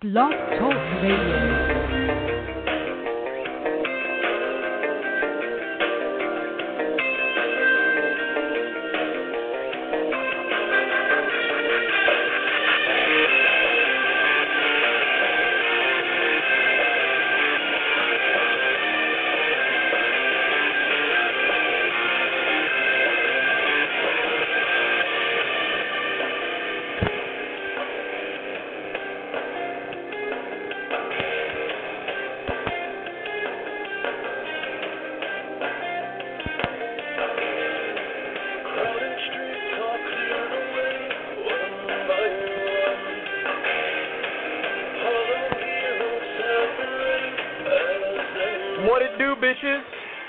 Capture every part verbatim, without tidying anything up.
Blog Talk Radio. What it do, bitches?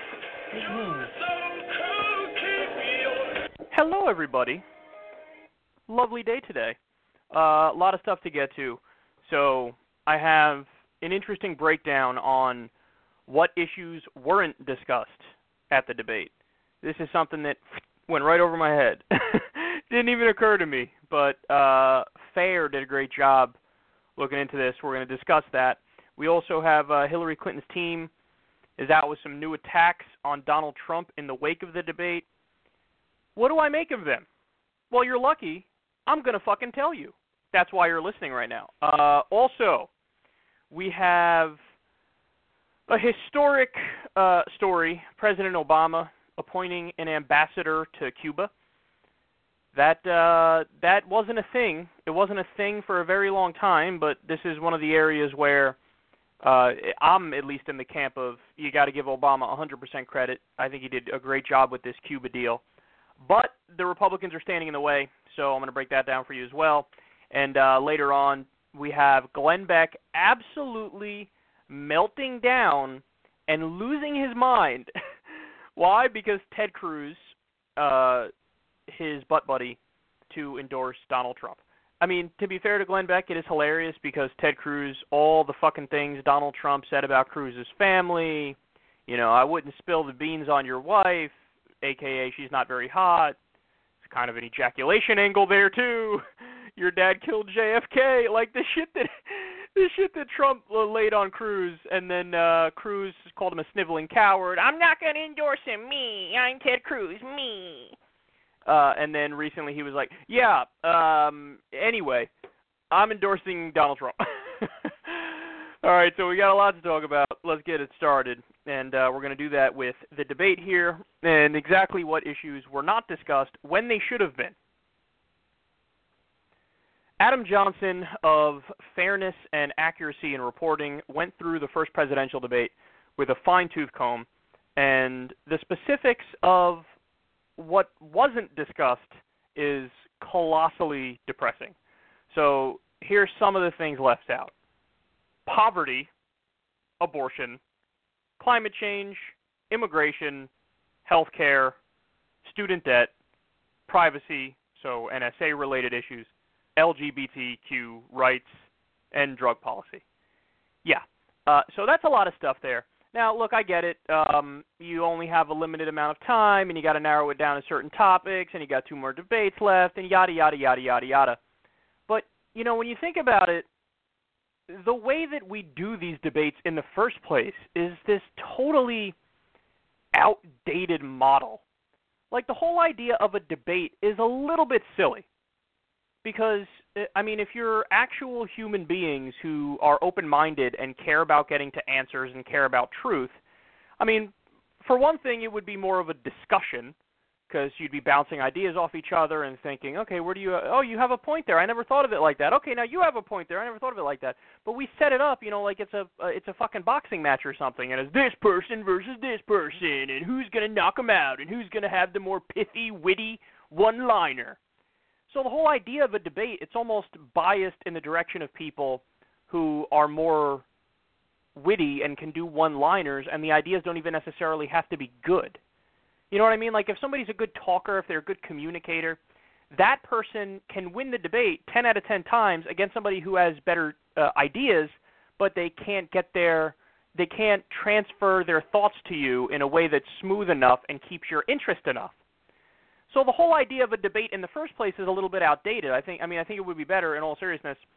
Hello, everybody. Lovely day today. Uh, a lot of stuff to get to. So I have an interesting breakdown on what issues weren't discussed at the debate. This is something that went right over my head. Didn't even occur to me. But uh, Fair did a great job looking into this. We're going to discuss that. We also have uh, Hillary Clinton's team is out with some new attacks on Donald Trump in the wake of the debate. What do I make of them? Well, you're lucky. I'm going to fucking tell you. That's why you're listening right now. Uh, also, we have a historic uh, story, President Obama appointing an ambassador to Cuba. That uh, that wasn't a thing. It wasn't a thing for a very long time, but this is one of the areas where Uh, I'm at least in the camp of you got to give Obama one hundred percent credit. I think he did a great job with this Cuba deal. But the Republicans are standing in the way, so I'm going to break that down for you as well. And uh, later on, we have Glenn Beck absolutely melting down and losing his mind. Why? Because Ted Cruz, uh, his butt buddy, to endorse Donald Trump. I mean, to be fair to Glenn Beck, it is hilarious because Ted Cruz, all the fucking things Donald Trump said about Cruz's family, you know, I wouldn't spill the beans on your wife, a k a she's not very hot. It's kind of an ejaculation angle there, too. Your dad killed J F K. Like, the shit that the shit that Trump laid on Cruz, and then uh, Cruz called him a sniveling coward. I'm not going to endorse him, me. I'm Ted Cruz, me. Uh, and then recently he was like, yeah, um, anyway, I'm endorsing Donald Trump. All right, so we got a lot to talk about. Let's get it started. And uh, we're going to do that with the debate here and exactly what issues were not discussed when they should have been. Adam Johnson of Fairness and Accuracy in Reporting went through the first presidential debate with a fine-tooth comb, and the specifics of what wasn't discussed is colossally depressing. So here's some of the things left out. Poverty, abortion, climate change, immigration, healthcare, student debt, privacy, so N S A-related issues, L G B T Q rights, and drug policy. Yeah, uh, so that's a lot of stuff there. Now, look, I get it. Um, you only have a limited amount of time, and you got to narrow it down to certain topics, and you got two more debates left, and yada, yada, yada, yada, yada. But, you know, when you think about it, the way that we do these debates in the first place is this totally outdated model. Like, the whole idea of a debate is a little bit silly. Because, I mean, if you're actual human beings who are open-minded and care about getting to answers and care about truth, I mean, for one thing, it would be more of a discussion because you'd be bouncing ideas off each other and thinking, okay, where do you, oh, you have a point there. I never thought of it like that. Okay, now you have a point there. I never thought of it like that. But we set it up, you know, like it's a uh, it's a fucking boxing match or something, and it's this person versus this person, and who's going to knock them out, and who's going to have the more pithy, witty one-liner. So the whole idea of a debate, it's almost biased in the direction of people who are more witty and can do one-liners, and the ideas don't even necessarily have to be good. You know what I mean? Like if somebody's a good talker, if they're a good communicator, that person can win the debate ten out of ten times against somebody who has better uh, ideas, but they can't get their, they can't transfer their thoughts to you in a way that's smooth enough and keeps your interest enough. So the whole idea of a debate in the first place is a little bit outdated. I think. I mean, I think it would be better, in all seriousness,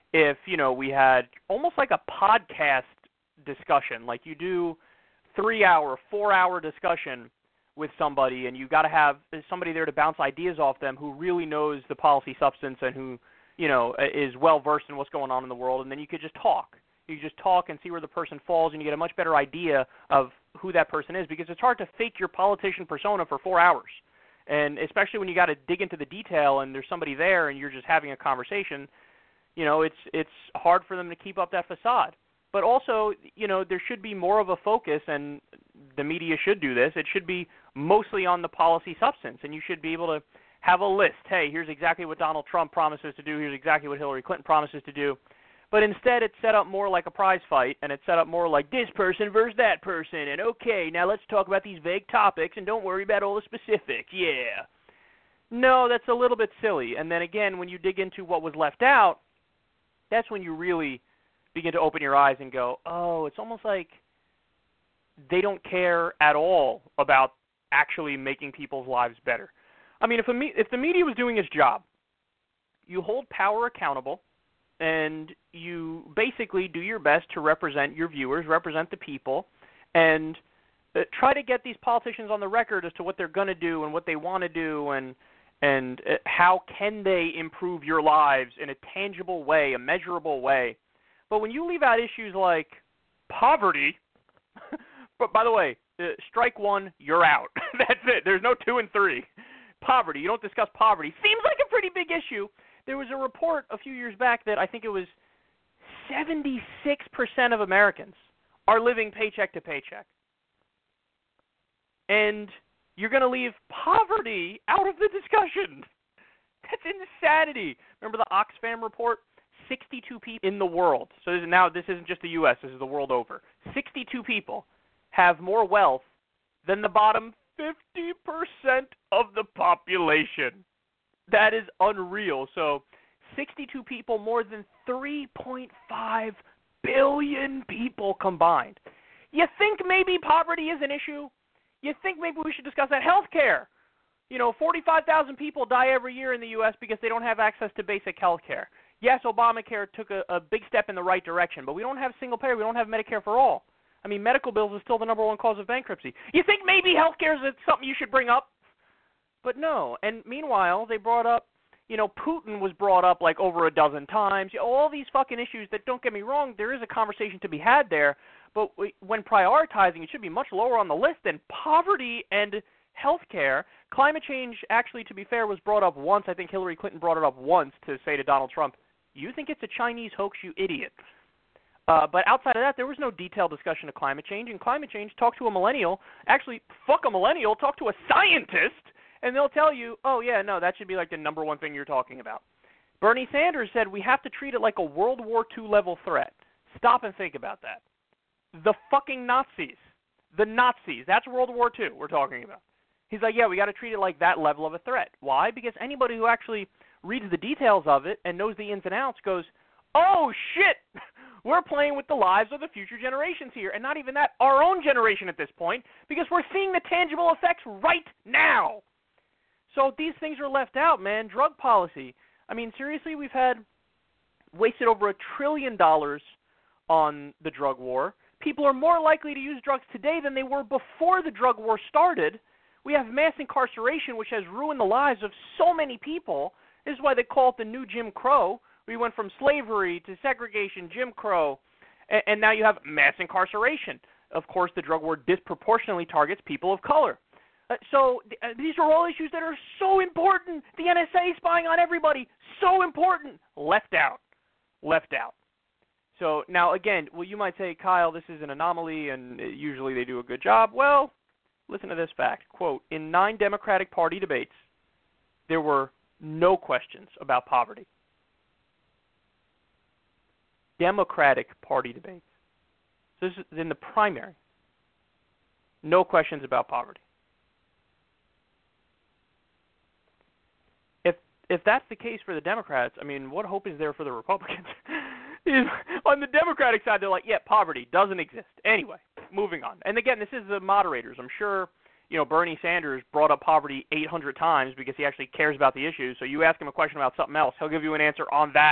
if, you know, we had almost like a podcast discussion, like you do three-hour, four-hour discussion with somebody, and you got to have somebody there to bounce ideas off them who really knows the policy substance and who, you know, is well-versed in what's going on in the world, and then you could just talk. You just talk and see where the person falls, and you get a much better idea of who that person is, because it's hard to fake your politician persona for four hours. And especially when you got to dig into the detail and there's somebody there and you're just having a conversation, you know, it's it's hard for them to keep up that facade. But also, you know, there should be more of a focus, and the media should do this. It should be mostly on the policy substance, and you should be able to have a list. Hey, here's exactly what Donald Trump promises to do. Here's exactly what Hillary Clinton promises to do. But instead, it's set up more like a prize fight, and it's set up more like this person versus that person, and okay, now let's talk about these vague topics, and don't worry about all the specifics, yeah. No, that's a little bit silly. And then again, when you dig into what was left out, that's when you really begin to open your eyes and go, oh, it's almost like they don't care at all about actually making people's lives better. I mean, if, a me- if the media was doing its job, you hold power accountable, and you basically do your best to represent your viewers, represent the people, and uh, try to get these politicians on the record as to what they're going to do and what they want to do, and and uh, how can they improve your lives in a tangible way, a measurable way. But when you leave out issues like poverty, but by the way, uh, strike one, you're out. That's it. There's no two and three. Poverty, you don't discuss poverty. Seems like a pretty big issue. There was a report a few years back that I think it was seventy-six percent of Americans are living paycheck to paycheck. And you're going to leave poverty out of the discussion. That's insanity. Remember the Oxfam report? sixty-two people in the world. So this is now this isn't just the U S, this is the world over. sixty-two people have more wealth than the bottom fifty percent of the population. That is unreal. So sixty-two people, more than three point five billion people combined. You think maybe poverty is an issue? You think maybe we should discuss that? Healthcare. You know, forty-five thousand people die every year in the U S because they don't have access to basic health care. Yes, Obamacare took a, a big step in the right direction, but we don't have single payer. We don't have Medicare for all. I mean, medical bills is still the number one cause of bankruptcy. You think maybe healthcare is something you should bring up? But no. And meanwhile, they brought up, you know, Putin was brought up like over a dozen times. You know, all these fucking issues that, don't get me wrong, there is a conversation to be had there. But we, when prioritizing, it should be much lower on the list than poverty and health care. Climate change, actually, to be fair, was brought up once. I think Hillary Clinton brought it up once to say to Donald Trump, you think it's a Chinese hoax, you idiot. Uh, but outside of that, there was no detailed discussion of climate change. And climate change, talk to a millennial. Actually, fuck a millennial, talk to a scientist, and they'll tell you, oh, yeah, no, that should be like the number one thing you're talking about. Bernie Sanders said we have to treat it like a World War Two level threat. Stop and think about that. The fucking Nazis. The Nazis. That's World War Two we're talking about. He's like, yeah, we got to treat it like that level of a threat. Why? Because anybody who actually reads the details of it and knows the ins and outs goes, oh, shit, we're playing with the lives of the future generations here. And not even that, our own generation at this point, because we're seeing the tangible effects right now. So these things are left out, man. Drug policy. I mean, seriously, we've had wasted over a trillion dollars on the drug war. People are more likely to use drugs today than they were before the drug war started. We have mass incarceration, which has ruined the lives of so many people. This is why they call it the new Jim Crow. We went from slavery to segregation, Jim Crow, and, and now you have mass incarceration. Of course, the drug war disproportionately targets people of color. Uh, so th- uh, these are all issues that are so important. The N S A spying on everybody, so important. Left out. Left out. So now, again, well, you might say, Kyle, this is an anomaly, and usually they do a good job. Well, listen to this fact. Quote, in nine Democratic Party debates, there were no questions about poverty. Democratic Party debates. So this is in the primary. No questions about poverty. If if that's the case for the Democrats, I mean, what hope is there for the Republicans? On the Democratic side, they're like, yeah, poverty doesn't exist. Anyway, moving on. And again, this is the moderators. I'm sure, you know, Bernie Sanders brought up poverty eight hundred times because he actually cares about the issue. So you ask him a question about something else, he'll give you an answer on that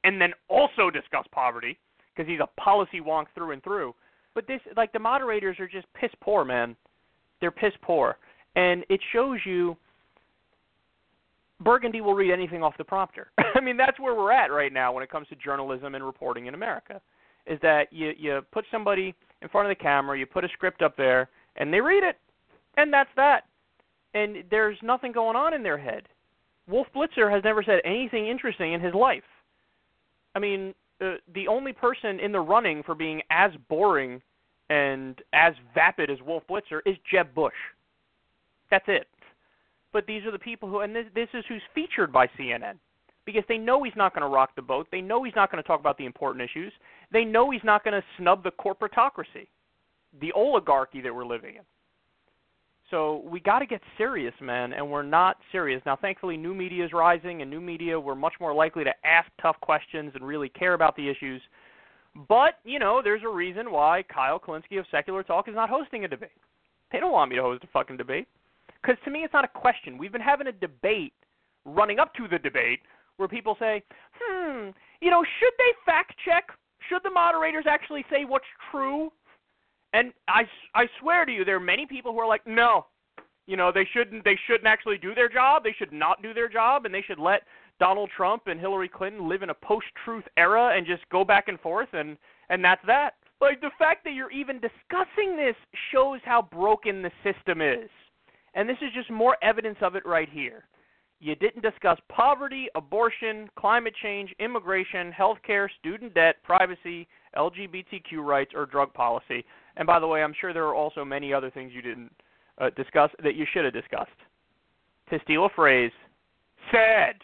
and then also discuss poverty because he's a policy wonk through and through. But this, like, the moderators are just piss poor, man. They're piss poor. And it shows you Burgundy will read anything off the prompter. I mean, that's where we're at right now when it comes to journalism and reporting in America, is that you, you put somebody in front of the camera, you put a script up there, and they read it. And that's that. And there's nothing going on in their head. Wolf Blitzer has never said anything interesting in his life. I mean, uh, the only person in the running for being as boring and as vapid as Wolf Blitzer is Jeb Bush. That's it. But these are the people who, and this, this is who's featured by C N N, because they know he's not going to rock the boat. They know he's not going to talk about the important issues. They know he's not going to snub the corporatocracy, the oligarchy that we're living in. So we got to get serious, man, and we're not serious. Now, thankfully, new media is rising, and new media, we're much more likely to ask tough questions and really care about the issues. But, you know, there's a reason why Kyle Kulinski of Secular Talk is not hosting a debate. They don't want me to host a fucking debate. Because to me, it's not a question. We've been having a debate running up to the debate where people say, hmm, you know, should they fact check? Should the moderators actually say what's true? And I, I swear to you, there are many people who are like, no, you know, they shouldn't, they shouldn't actually do their job. They should not do their job, and they should let Donald Trump and Hillary Clinton live in a post-truth era and just go back and forth, and, and that's that. Like, the fact that you're even discussing this shows how broken the system is. And this is just more evidence of it right here. You didn't discuss poverty, abortion, climate change, immigration, healthcare, student debt, privacy, L G B T Q rights, or drug policy. And by the way, I'm sure there are also many other things you didn't uh, discuss that you should have discussed. To steal a phrase, sad.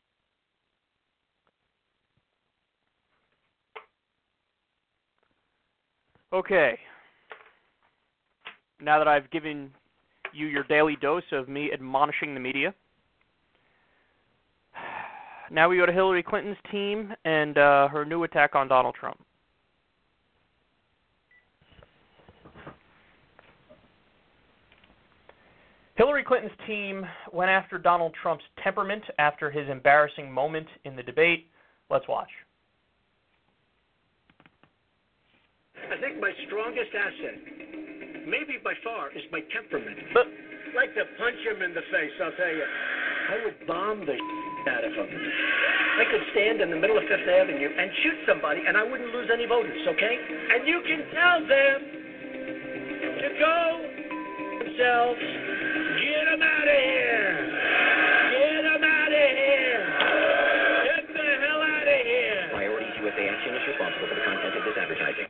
Okay. Now that I've given you your daily dose of me admonishing the media, now we go to Hillary Clinton's team and uh, her new attack on Donald Trump. Hillary Clinton's team went after Donald Trump's temperament after his embarrassing moment in the debate. Let's watch. I think my strongest asset, maybe by far, is my temperament. But I'd like to punch him in the face, I'll tell you. I would bomb the out of him. I could stand in the middle of Fifth Avenue and shoot somebody, and I wouldn't lose any voters, okay? And you can tell them to go themselves. Get them out of here. Get them out of here. Get the hell out of here. Priorities U S A Action is responsible for the content of this advertising.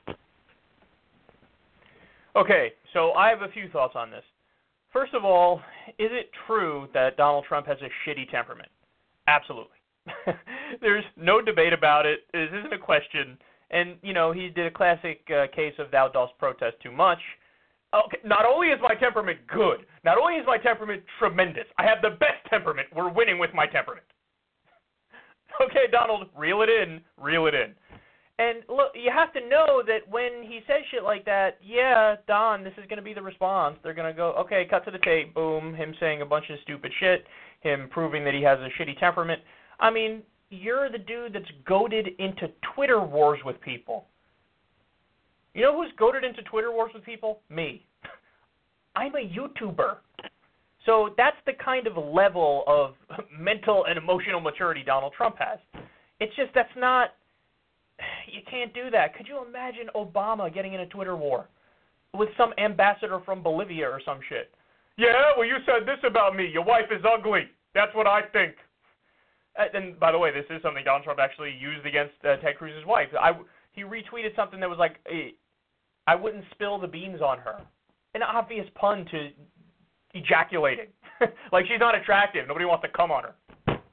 Okay, so I have a few thoughts on this. First of all, is it true that Donald Trump has a shitty temperament? Absolutely. There's no debate about it. This isn't a question. And, you know, he did a classic uh, case of thou dost protest too much. Okay, not only is my temperament good, not only is my temperament tremendous, I have the best temperament. We're winning with my temperament. Okay, Donald, reel it in, reel it in. And look, you have to know that when he says shit like that, yeah, Don, this is going to be the response. They're going to go, okay, cut to the tape, boom, him saying a bunch of stupid shit, him proving that he has a shitty temperament. I mean, you're the dude that's goaded into Twitter wars with people. You know who's goaded into Twitter wars with people? Me. I'm a YouTuber. So that's the kind of level of mental and emotional maturity Donald Trump has. It's just that's not... You can't do that. Could you imagine Obama getting in a Twitter war with some ambassador from Bolivia or some shit? Yeah, well, you said this about me. Your wife is ugly. That's what I think. And by the way, this is something Donald Trump actually used against uh, Ted Cruz's wife. I, he retweeted something that was like, hey, I wouldn't spill the beans on her. An obvious pun to ejaculating. Like, she's not attractive. Nobody wants to come on her.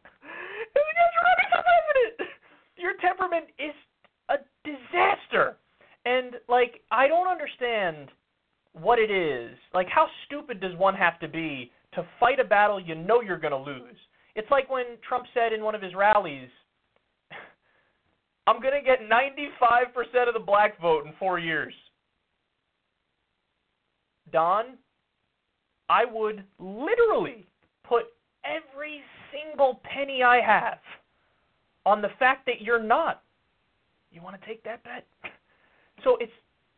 Your temperament is a disaster. And, like, I don't understand what it is. Like, how stupid does one have to be to fight a battle you know you're going to lose? It's like when Trump said in one of his rallies, I'm going to get ninety-five percent of the black vote in four years. Don, I would literally put every single penny I have on the fact that you're not. You want to take that bet? So it's,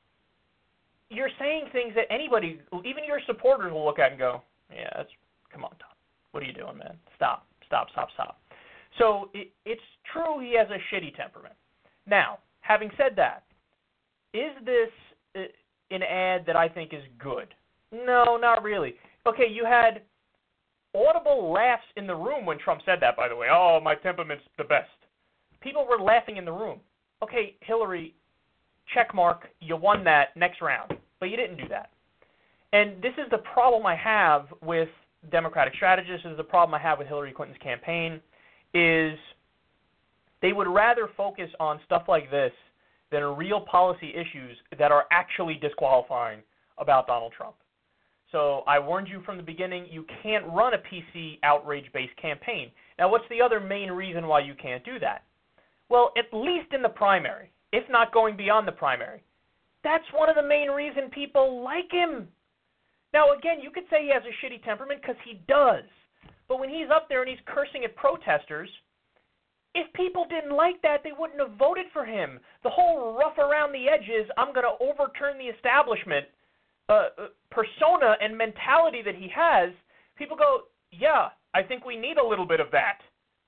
you're saying things that anybody, even your supporters, will look at and go, yeah, that's, come on, Tom. What are you doing, man? Stop, stop, stop, stop. So it, it's true he has a shitty temperament. Now, having said that, is this uh, an ad that I think is good? No, not really. Okay, you had audible laughs in the room when Trump said that, by the way. Oh, my temperament's the best. People were laughing in the room. Okay, Hillary, check mark, you won that next round. But you didn't do that. And this is the problem I have with Democratic strategists, this is the problem I have with Hillary Clinton's campaign, is they would rather focus on stuff like this than real policy issues that are actually disqualifying about Donald Trump. So I warned you from the beginning, you can't run a P C outrage-based campaign. Now, what's the other main reason why you can't do that? Well, at least in the primary, if not going beyond the primary. That's one of the main reasons people like him. Now, again, you could say he has a shitty temperament because he does. But when he's up there and he's cursing at protesters, if people didn't like that, they wouldn't have voted for him. The whole rough around the edges, I'm going to overturn the establishment uh, persona and mentality that he has, people go, yeah, I think we need a little bit of that.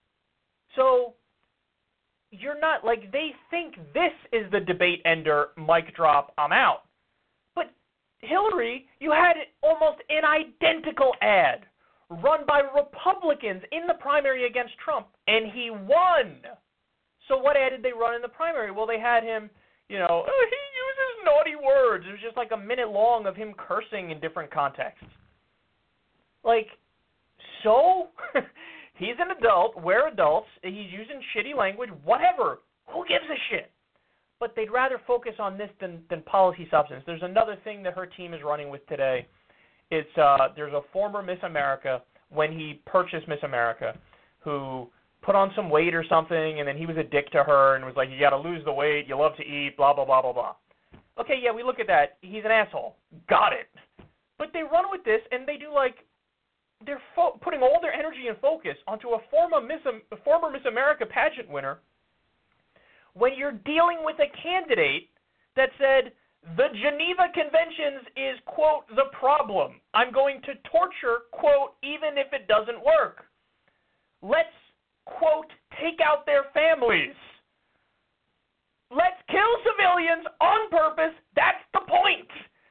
So you're not, like, they think this is the debate ender, mic drop, I'm out. But Hillary, you had almost an identical ad run by Republicans in the primary against Trump, and he won. So what ad did they run in the primary? Well, they had him, you know, oh, he uses naughty words. It was just like a minute long of him cursing in different contexts. Like, so? He's an adult. We're adults. He's using shitty language. Whatever. Who gives a shit? But they'd rather focus on this than, than policy substance. There's another thing that her team is running with today. It's uh, there's a former Miss America, when he purchased Miss America, who put on some weight or something, and then he was a dick to her and was like, you got to lose the weight, you love to eat, blah, blah, blah, blah, blah. Okay, yeah, we look at that. He's an asshole. Got it. But they run with this, and they do like, they're fo- putting all their energy and focus onto a former Miss, a former Miss America pageant winner when you're dealing with a candidate that said, the Geneva Conventions is, quote, the problem. I'm going to torture, quote, even if it doesn't work. Let's, quote, take out their families. Let's kill civilians on purpose. That's the point.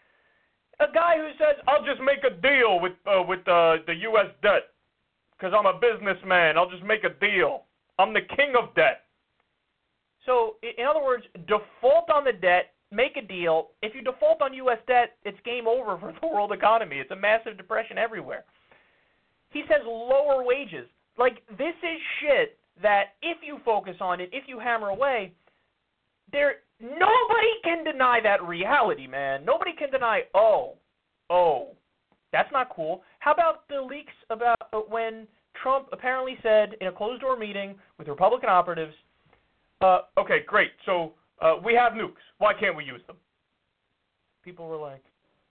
A guy who says, I'll just make a deal with uh, with uh, the U S debt because I'm a businessman. I'll just make a deal. I'm the king of debt. So, in other words, default on the debt, make a deal. If you default on U S debt, it's game over for the world economy. It's a massive depression everywhere. He says lower wages. Like, this is shit that if you focus on it, if you hammer away, there nobody can deny that reality, man. Nobody can deny, oh, oh, that's not cool. How about the leaks about when Trump apparently said in a closed-door meeting with Republican operatives, uh, okay, great, so uh, we have nukes. Why can't we use them? People were like,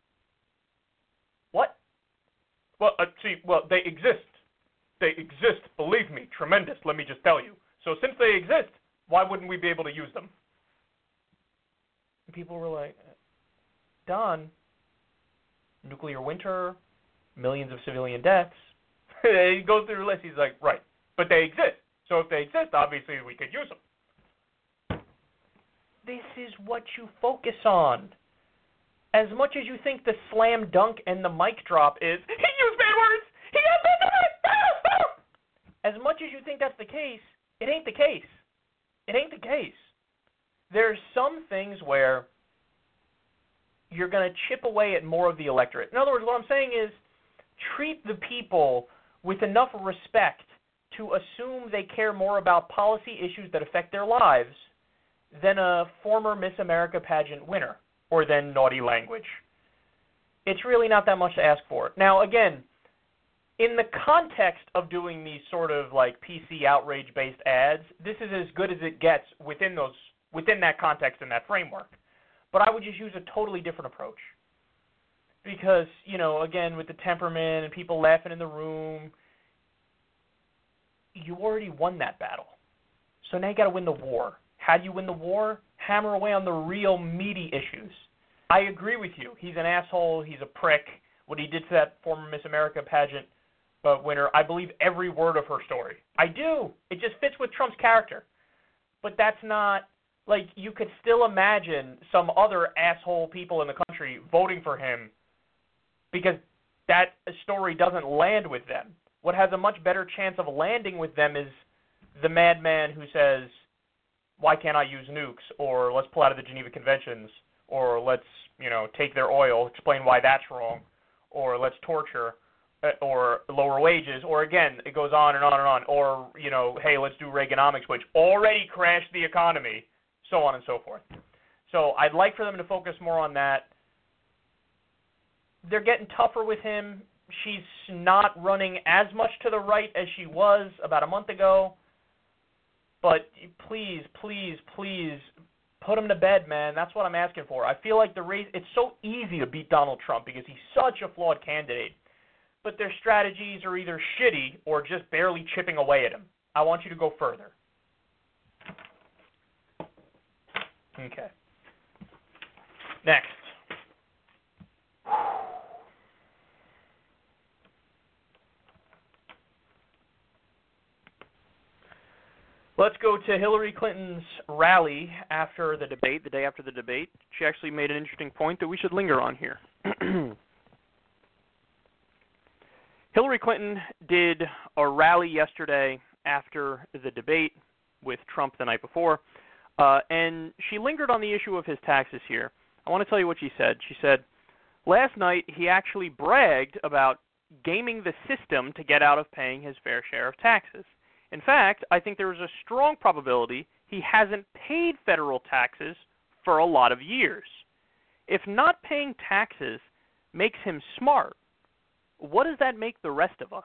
what? Well, uh, see, well, they exist. They exist, believe me, tremendous, let me just tell you. So since they exist, why wouldn't we be able to use them? And people were like, Don, nuclear winter, millions of civilian deaths. He goes through the list, he's like, right, but they exist. So if they exist, obviously we could use them. This is what you focus on. As much as you think the slam dunk and the mic drop is, he used bad words, he has bad words. As much as you think that's the case, it ain't the case. It ain't the case. There's some things where you're going to chip away at more of the electorate. In other words, what I'm saying is treat the people with enough respect to assume they care more about policy issues that affect their lives than a former Miss America pageant winner or than naughty language. It's really not that much to ask for. Now, again, in the context of doing these sort of like P C outrage-based ads, this is as good as it gets within those within that context and that framework. But I would just use a totally different approach. Because, you know, again, with the temperament and people laughing in the room, you already won that battle. So now you got to win the war. How do you win the war? Hammer away on the real meaty issues. I agree with you. He's an asshole. He's a prick. What he did to that former Miss America pageant uh, winner, I believe every word of her story. I do. It just fits with Trump's character. But that's not, like, you could still imagine some other asshole people in the country voting for him because that story doesn't land with them. What has a much better chance of landing with them is the madman who says, why can't I use nukes? Or let's pull out of the Geneva Conventions. Or let's, you know, take their oil, explain why that's wrong. Or let's torture. Or lower wages. Or again, it goes on and on and on. Or, you know, hey, let's do Reaganomics, which already crashed the economy. So on and so forth. So I'd like for them to focus more on that. They're getting tougher with him. She's not running as much to the right as she was about a month ago. But please, please, please put him to bed, man. That's what I'm asking for. I feel like the race, it's so easy to beat Donald Trump because he's such a flawed candidate. But their strategies are either shitty or just barely chipping away at him. I want you to go further. Okay. Next. Let's go to Hillary Clinton's rally after the debate, the day after the debate. She actually made an interesting point that we should linger on here. Hillary Clinton did a rally yesterday after the debate with Trump the night before, uh, and she lingered on the issue of his taxes here. I want to tell you what she said. She said, last night he actually bragged about gaming the system to get out of paying his fair share of taxes. In fact, I think there is a strong probability he hasn't paid federal taxes for a lot of years. If not paying taxes makes him smart, what does that make the rest of us?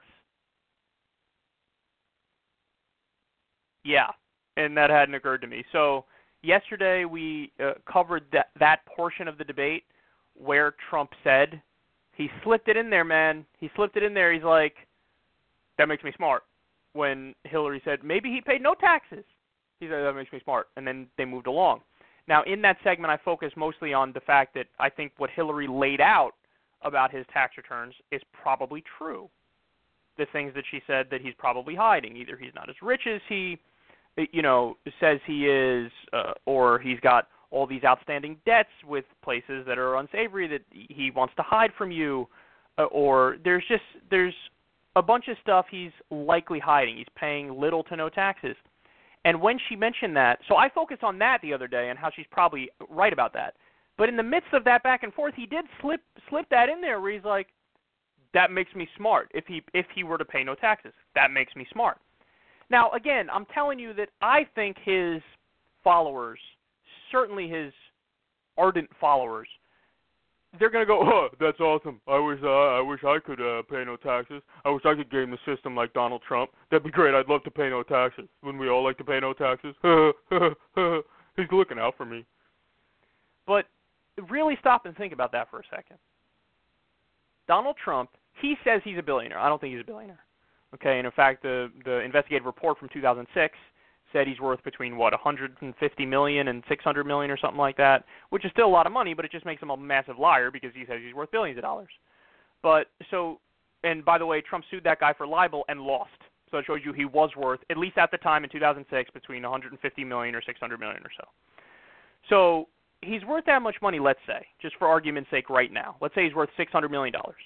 Yeah, and that hadn't occurred to me. So yesterday we uh, covered that, that portion of the debate where Trump said, he slipped it in there, man. He slipped it in there. He's like, that makes me smart. When Hillary said, maybe he paid no taxes. He said, that makes me smart. And then they moved along. Now, in that segment, I focused mostly on the fact that I think what Hillary laid out about his tax returns is probably true. The things that she said that he's probably hiding. Either he's not as rich as he, you know, says he is, uh, or he's got all these outstanding debts with places that are unsavory that he wants to hide from you, uh, or there's just, there's a bunch of stuff he's likely hiding. He's paying little to no taxes. And when she mentioned that, so I focused on that the other day and how she's probably right about that. But in the midst of that back and forth, he did slip slip that in there where he's like, that makes me smart. If he if he were to pay no taxes, that makes me smart. Now, again, I'm telling you that I think his followers, certainly his ardent followers, they're going to go, oh, that's awesome. I wish uh, I wish I could uh, pay no taxes. I wish I could game the system like Donald Trump. That'd be great. I'd love to pay no taxes. Wouldn't we all like to pay no taxes? He's looking out for me. But really stop and think about that for a second. Donald Trump, he says he's a billionaire. I don't think he's a billionaire. Okay, and in fact, the, the investigative report from two thousand six said he's worth between, what, one hundred fifty million dollars and six hundred million dollars or something like that, which is still a lot of money, but it just makes him a massive liar because he says he's worth billions of dollars. But so, and by the way, Trump sued that guy for libel and lost. So it shows you he was worth, at least at the time in two thousand six, between one hundred fifty million dollars or six hundred million dollars or so. So he's worth that much money, let's say, just for argument's sake right now. Let's say he's worth six hundred million dollars.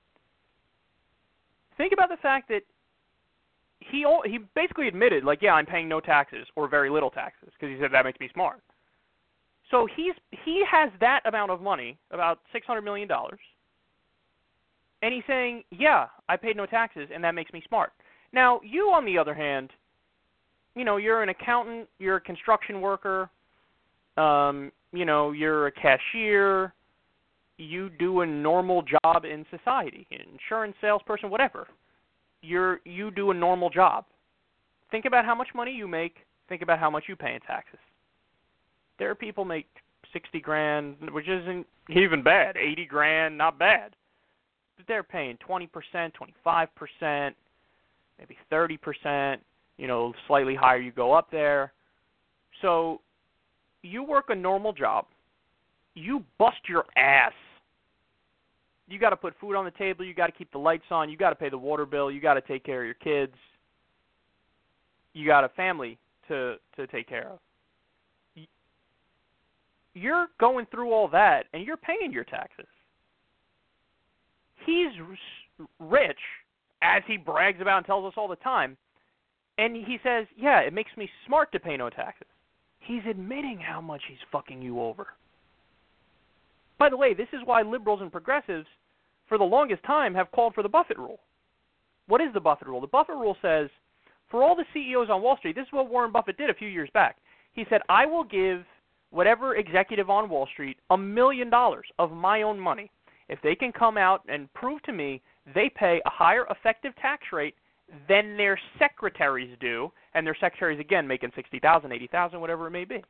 Think about the fact that He he basically admitted, like, yeah, I'm paying no taxes or very little taxes because he said that makes me smart. So he's he has that amount of money, about six hundred million dollars, and he's saying, yeah, I paid no taxes and that makes me smart. Now, you, on the other hand, you know, you're an accountant, you're a construction worker, um, you know, you're a cashier, you do a normal job in society, insurance salesperson, whatever. You're, you do a normal job. Think about how much money you make. Think about how much you pay in taxes. There are people make sixty grand, which isn't even bad. eighty grand, not bad. But they're paying twenty percent, twenty-five percent, maybe thirty percent. You know, slightly higher you go up there. So you work a normal job. You bust your ass. You got to put food on the table. You got to keep the lights on. You got to pay the water bill. You got to take care of your kids. You got a family to to take care of. You're going through all that, and you're paying your taxes. He's rich, as he brags about and tells us all the time, and he says, yeah, it makes me smart to pay no taxes. He's admitting how much he's fucking you over. By the way, this is why liberals and progressives, for the longest time, have called for the Buffett rule. What is the Buffett rule? The Buffett rule says, for all the C E Os on Wall Street, this is what Warren Buffett did a few years back. He said, I will give whatever executive on Wall Street a million dollars of my own money if they can come out and prove to me they pay a higher effective tax rate than their secretaries do, and their secretaries, again, making sixty thousand dollars, eighty thousand dollars, whatever it may be.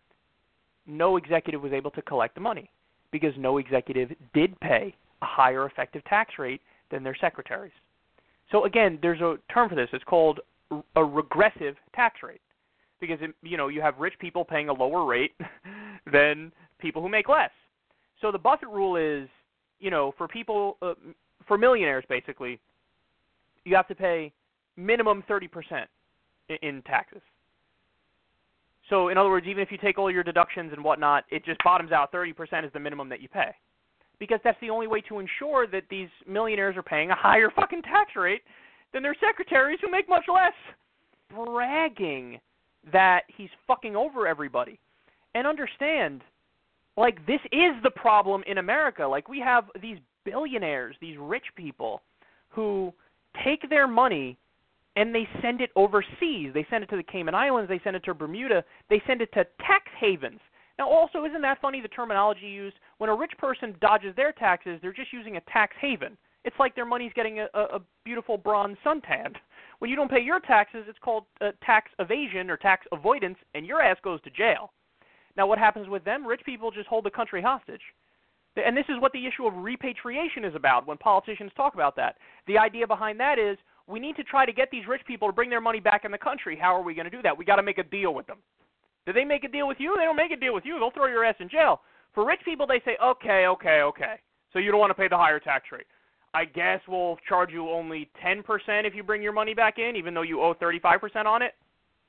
No executive was able to collect the money because no executive did pay a higher effective tax rate than their secretaries. So, again, there's a term for this. It's called a regressive tax rate because, it, you know, you have rich people paying a lower rate than people who make less. So the Buffett rule is, you know, for people, uh, for millionaires, basically, you have to pay minimum thirty percent in, in taxes. So, in other words, even if you take all your deductions and whatnot, it just bottoms out thirty percent is the minimum that you pay. Because that's the only way to ensure that these millionaires are paying a higher fucking tax rate than their secretaries who make much less. Bragging that he's fucking over everybody. And understand, like, this is the problem in America. Like, we have these billionaires, these rich people, who take their money and they send it overseas. They send it to the Cayman Islands. They send it to Bermuda. They send it to tax havens. Now, also, isn't that funny, the terminology used? When a rich person dodges their taxes, they're just using a tax haven. It's like their money's getting a, a beautiful bronze suntan. When you don't pay your taxes, it's called uh, tax evasion or tax avoidance, and your ass goes to jail. Now, what happens with them? Rich people just hold the country hostage. And this is what the issue of repatriation is about when politicians talk about that. The idea behind that is we need to try to get these rich people to bring their money back in the country. How are we going to do that? We got to make a deal with them. Do they make a deal with you? They don't make a deal with you. They'll throw your ass in jail. For rich people, they say, okay, okay, okay. So you don't want to pay the higher tax rate. I guess we'll charge you only ten percent if you bring your money back in, even though you owe thirty-five percent on it.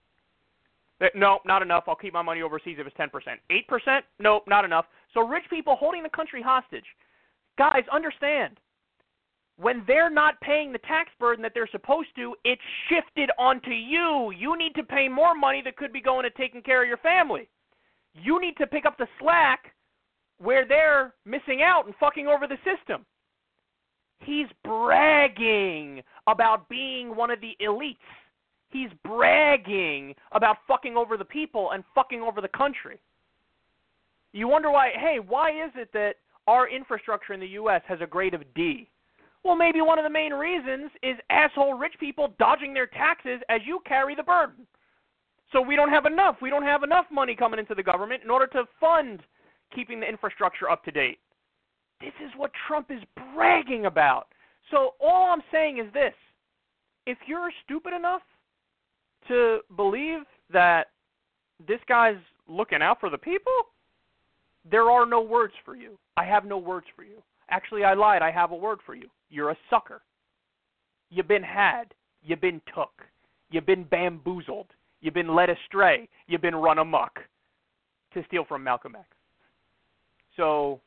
No, not enough. I'll keep my money overseas if it's ten percent. eight percent? Nope, not enough. So rich people holding the country hostage. Guys, understand. When they're not paying the tax burden that they're supposed to, it's shifted onto you. You need to pay more money that could be going to taking care of your family. You need to pick up the slack where they're missing out and fucking over the system. He's bragging about being one of the elites. He's bragging about fucking over the people and fucking over the country. You wonder why, hey, why is it that our infrastructure in the U S has a grade of D? Well, maybe one of the main reasons is asshole rich people dodging their taxes as you carry the burden. So we don't have enough. We don't have enough money coming into the government in order to fund keeping the infrastructure up to date. This is what Trump is bragging about. So all I'm saying is this. If you're stupid enough to believe that this guy's looking out for the people, there are no words for you. I have no words for you. Actually, I lied. I have a word for you. You're a sucker. You've been had. You've been took. You've been bamboozled. You've been led astray. You've been run amok, to steal from Malcolm X. So,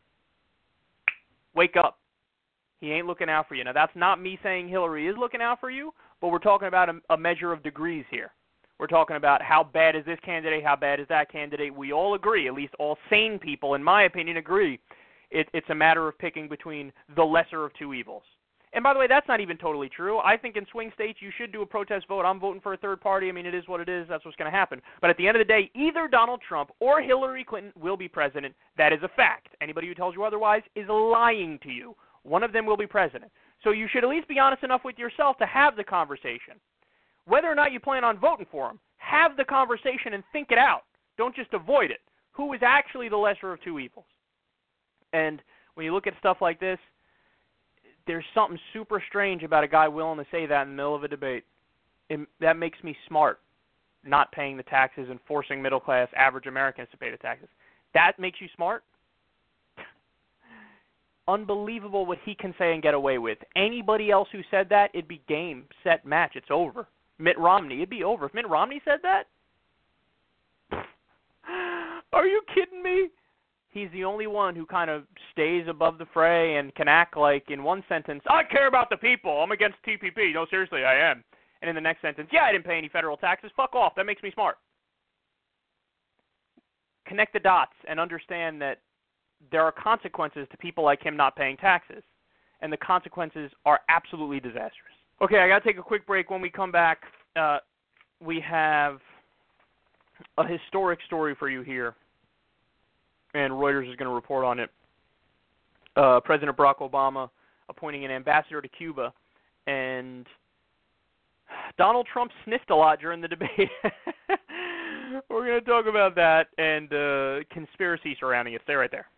wake up. He ain't looking out for you. Now, that's not me saying Hillary is looking out for you, but we're talking about a, a measure of degrees here. We're talking about how bad is this candidate, how bad is that candidate. We all agree, at least all sane people, in my opinion, agree. It, it's a matter of picking between the lesser of two evils. And by the way, that's not even totally true. I think in swing states you should do a protest vote. I'm voting for a third party. I mean, it is what it is. That's what's going to happen. But at the end of the day, either Donald Trump or Hillary Clinton will be president. That is a fact. Anybody who tells you otherwise is lying to you. One of them will be president. So you should at least be honest enough with yourself to have the conversation. Whether or not you plan on voting for him, have the conversation and think it out. Don't just avoid it. Who is actually the lesser of two evils? And when you look at stuff like this, there's something super strange about a guy willing to say that in the middle of a debate. It, that makes me smart. not paying the taxes and forcing middle-class average Americans to pay the taxes. That makes you smart? Unbelievable what he can say and get away with. Anybody else who said that, it'd be game, set, match. It's over. Mitt Romney, it'd be over. If Mitt Romney said that? Are you kidding me? He's the only one who kind of stays above the fray and can act like in one sentence, I care about the people. I'm against T P P. No, seriously, I am. And in the next sentence, yeah, I didn't pay any federal taxes. Fuck off. That makes me smart. Connect the dots and understand that there are consequences to people like him not paying taxes. And the consequences are absolutely disastrous. Okay, I got to take a quick break. When we come back, uh, we have a historic story for you here. And Reuters is going to report on it. Uh, President Barack Obama appointing an ambassador to Cuba. And Donald Trump sniffed a lot during the debate. We're going to talk about that and uh, conspiracy surrounding it. Stay right there.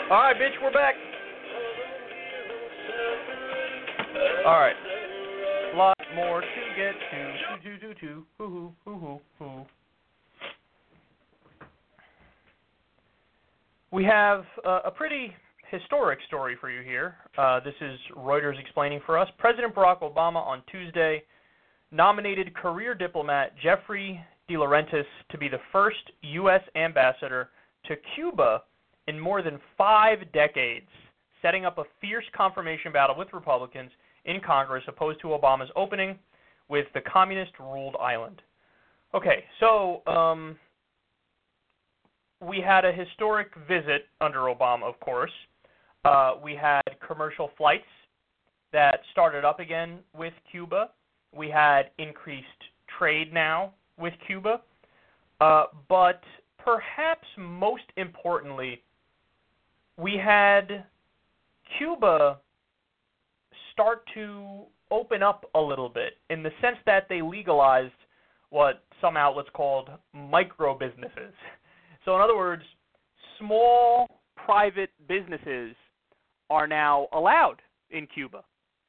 All right, bitch, we're back. All right. A lot more to get to. To, to, to, to. Hoo, hoo, hoo, hoo, hoo. We have uh, a pretty historic story for you here. Uh, this is Reuters explaining for us. President Barack Obama on Tuesday nominated career diplomat Jeffrey DeLaurentis to be the first U S ambassador to Cuba in more than five decades, setting up a fierce confirmation battle with Republicans in Congress opposed to Obama's opening with the communist-ruled island. Okay, so um, we had a historic visit under Obama, of course. Uh, we had commercial flights that started up again with Cuba. We had increased trade now with Cuba. Uh, but perhaps most importantly, we had Cuba start to open up a little bit in the sense that they legalized what some outlets called micro businesses. So in other words, small private businesses are now allowed in Cuba.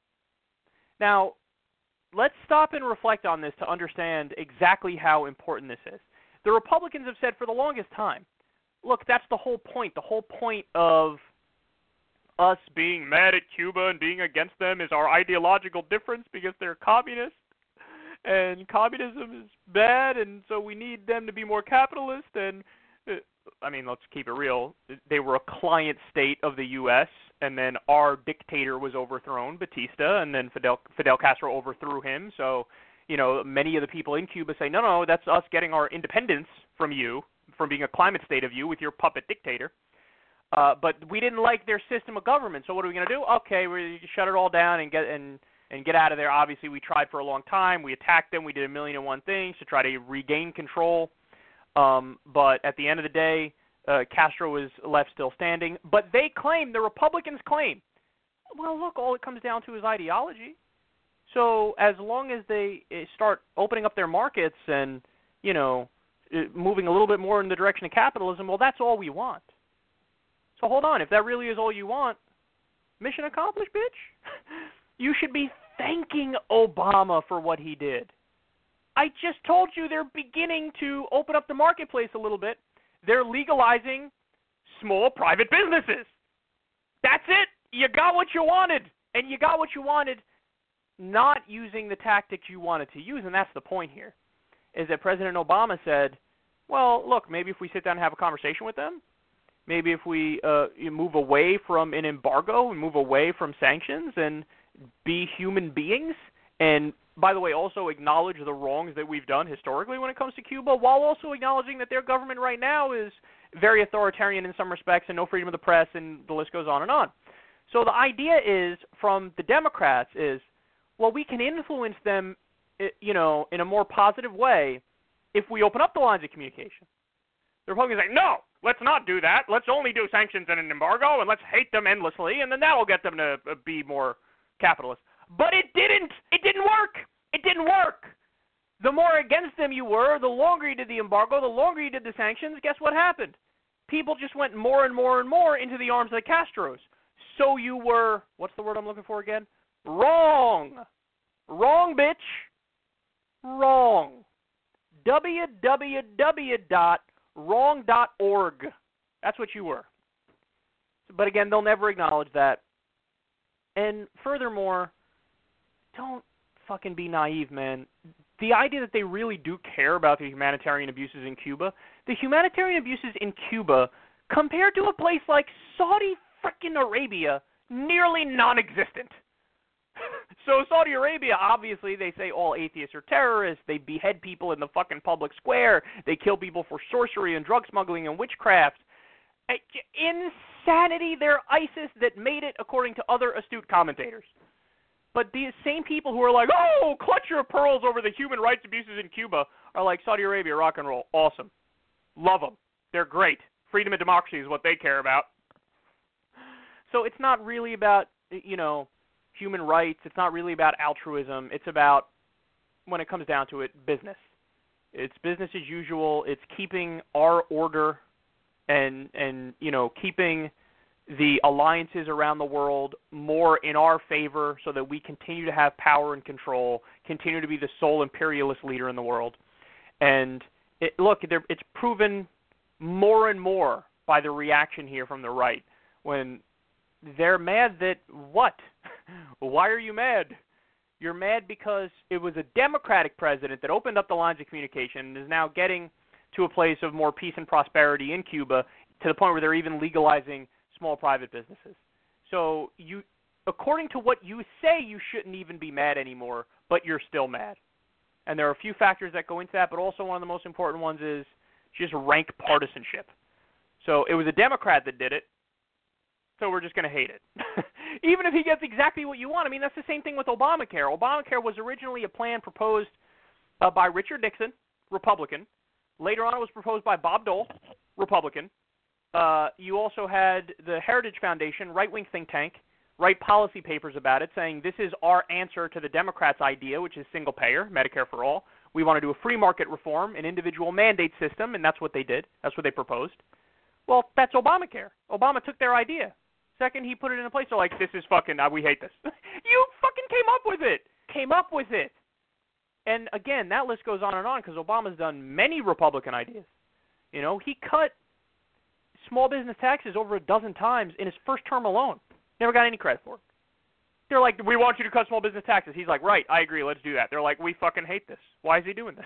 Now, let's stop and reflect on this to understand exactly how important this is. The Republicans have said for the longest time, look, that's the whole point. The whole point of us being mad at Cuba and being against them is our ideological difference because they're communist, and communism is bad, and so we need them to be more capitalist. And, uh, I mean, let's keep it real. They were a client state of the U S, and then our dictator was overthrown, Batista, and then Fidel, Fidel Castro overthrew him. So, you know, many of the people in Cuba say, no, no, that's us getting our independence from you, from being a climate state of you with your puppet dictator. Uh, but we didn't like their system of government, so what are we going to do? Okay, we shut it all down and get and, and get out of there. Obviously, we tried for a long time. We attacked them. We did a million and one things to try to regain control. Um, but at the end of the day, uh, Castro was left still standing. But they claim, the Republicans claim, well, look, all it comes down to is ideology. So as long as they start opening up their markets and, you know, moving a little bit more in the direction of capitalism, well, that's all we want. So hold on, if that really is all you want, mission accomplished, bitch. You should be thanking Obama for what he did. I just told you they're beginning to open up the marketplace a little bit. They're legalizing small private businesses. That's it. You got what you wanted, and you got what you wanted not using the tactics you wanted to use, and that's the point here, is that President Obama said, well, look, maybe if we sit down and have a conversation with them, maybe if we uh, move away from an embargo and move away from sanctions and be human beings, and, by the way, also acknowledge the wrongs that we've done historically when it comes to Cuba, while also acknowledging that their government right now is very authoritarian in some respects and no freedom of the press, and the list goes on and on. So the idea is, from the Democrats, is, well, we can influence them, you know, in a more positive way if we open up the lines of communication. The Republicans say, no, let's not do that. Let's only do sanctions and an embargo, and let's hate them endlessly, and then that will get them to be more capitalist. But it didn't. It didn't work. It didn't work. The more against them you were, the longer you did the embargo, the longer you did the sanctions, guess what happened? People just went more and more and more into the arms of the Castros. So you were, what's the word I'm looking for again? Wrong. Wrong, bitch. Wrong. w w w dot wrong dot org. That's what you were. But again, they'll never acknowledge that. And furthermore, don't fucking be naive, man. The idea that they really do care about the humanitarian abuses in Cuba, the humanitarian abuses in Cuba, compared to a place like Saudi frickin' Arabia, nearly non-existent. So Saudi Arabia, obviously, they say all atheists are terrorists. They behead people in the fucking public square. They kill people for sorcery and drug smuggling and witchcraft. Insanity. They're ISIS that made it, according to other astute commentators. But these same people who are like, oh, clutch your pearls over the human rights abuses in Cuba are like, Saudi Arabia, rock and roll. Awesome. Love them. They're great. Freedom and democracy is what they care about. So it's not really about, you know, human rights. It's not really about altruism. It's about, when it comes down to it, business. It's business as usual. It's keeping our order and, and you know, keeping the alliances around the world more in our favor so that we continue to have power and control, continue to be the sole imperialist leader in the world. And it, look, it's proven more and more by the reaction here from the right when they're mad that, what? Why are you mad? You're mad because it was a Democratic president that opened up the lines of communication and is now getting to a place of more peace and prosperity in Cuba to the point where they're even legalizing small private businesses. So you, according to what you say, you shouldn't even be mad anymore, but you're still mad. And there are a few factors that go into that, but also one of the most important ones is just rank partisanship. So it was a Democrat that did it, so we're just going to hate it. Even if he gets exactly what you want. I mean, that's the same thing with Obamacare. Obamacare was originally a plan proposed uh, by Richard Nixon, Republican. Later on, it was proposed by Bob Dole, Republican. Uh, you also had the Heritage Foundation, right-wing think tank, write policy papers about it saying this is our answer to the Democrats' idea, which is single-payer, Medicare for all. We want to do a free market reform, an individual mandate system, and that's what they did. That's what they proposed. Well, that's Obamacare. Obama took their idea. Second, he put it in place. They're like, this is fucking, uh, we hate this. You fucking came up with it. Came up with it. And again, that list goes on and on because Obama's done many Republican ideas. You know, he cut small business taxes over a dozen times in his first term alone. Never got any credit for it. They're like, we want you to cut small business taxes. He's like, right, I agree, let's do that. They're like, we fucking hate this. Why is he doing this?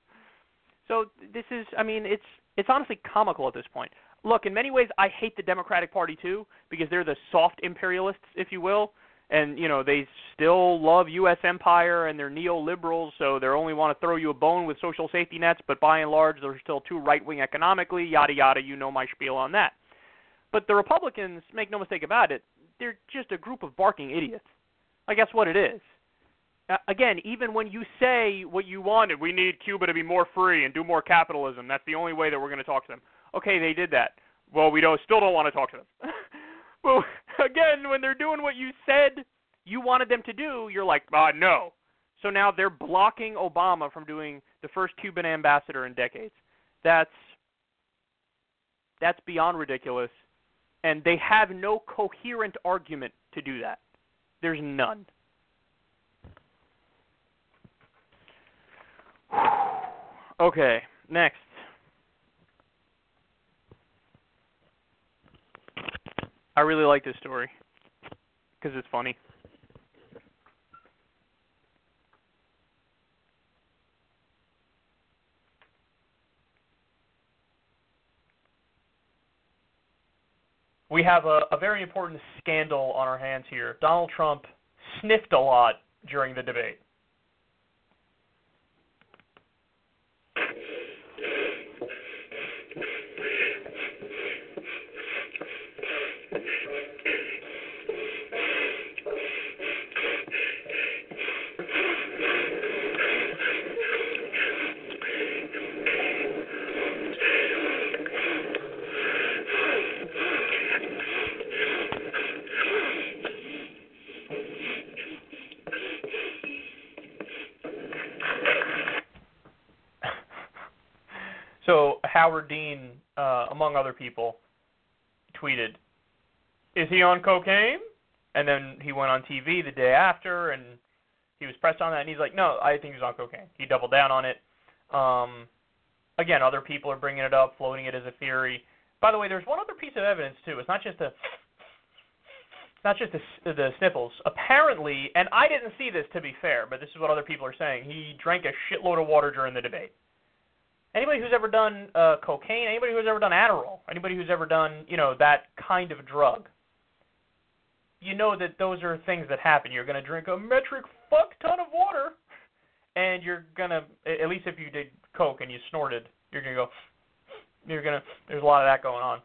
So this is, I mean, it's it's honestly comical at this point. Look, in many ways, I hate the Democratic Party, too, because they're the soft imperialists, if you will. And, you know, they still love U S empire, and they're neoliberals, so they only want to throw you a bone with social safety nets, but by and large, they're still too right-wing economically, yada, yada. You know my spiel on that. But the Republicans, make no mistake about it, they're just a group of barking idiots. Like, that's what it is. Uh, again, even when you say what you wanted, we need Cuba to be more free and do more capitalism, that's the only way that we're going to talk to them. Okay, they did that. Well, we don't still don't want to talk to them. Well, again, when they're doing what you said you wanted them to do, you're like, ah, no. So now they're blocking Obama from doing the first Cuban ambassador in decades. That's that's beyond ridiculous, and they have no coherent argument to do that. There's none. Okay, next. I really like this story because it's funny. We have a, a very important scandal on our hands here. Donald Trump sniffed a lot during the debate. So Howard Dean, uh, among other people, tweeted, "Is he on cocaine?" And then he went on T V the day after, and he was pressed on that, and he's like, "No, I think he's on cocaine." He doubled down on it. Um, again, other people are bringing it up, floating it as a theory. By the way, there's one other piece of evidence too. It's not just the, it's not just the, the sniffles. Apparently, and I didn't see this to be fair, but this is what other people are saying. He drank a shitload of water during the debate. Anybody who's ever done uh, cocaine, anybody who's ever done Adderall, anybody who's ever done, you know, that kind of drug, you know that those are things that happen. You're going to drink a metric fuck ton of water, and you're going to, at least if you did coke and you snorted, you're going to go, you're going to, there's a lot of that going on.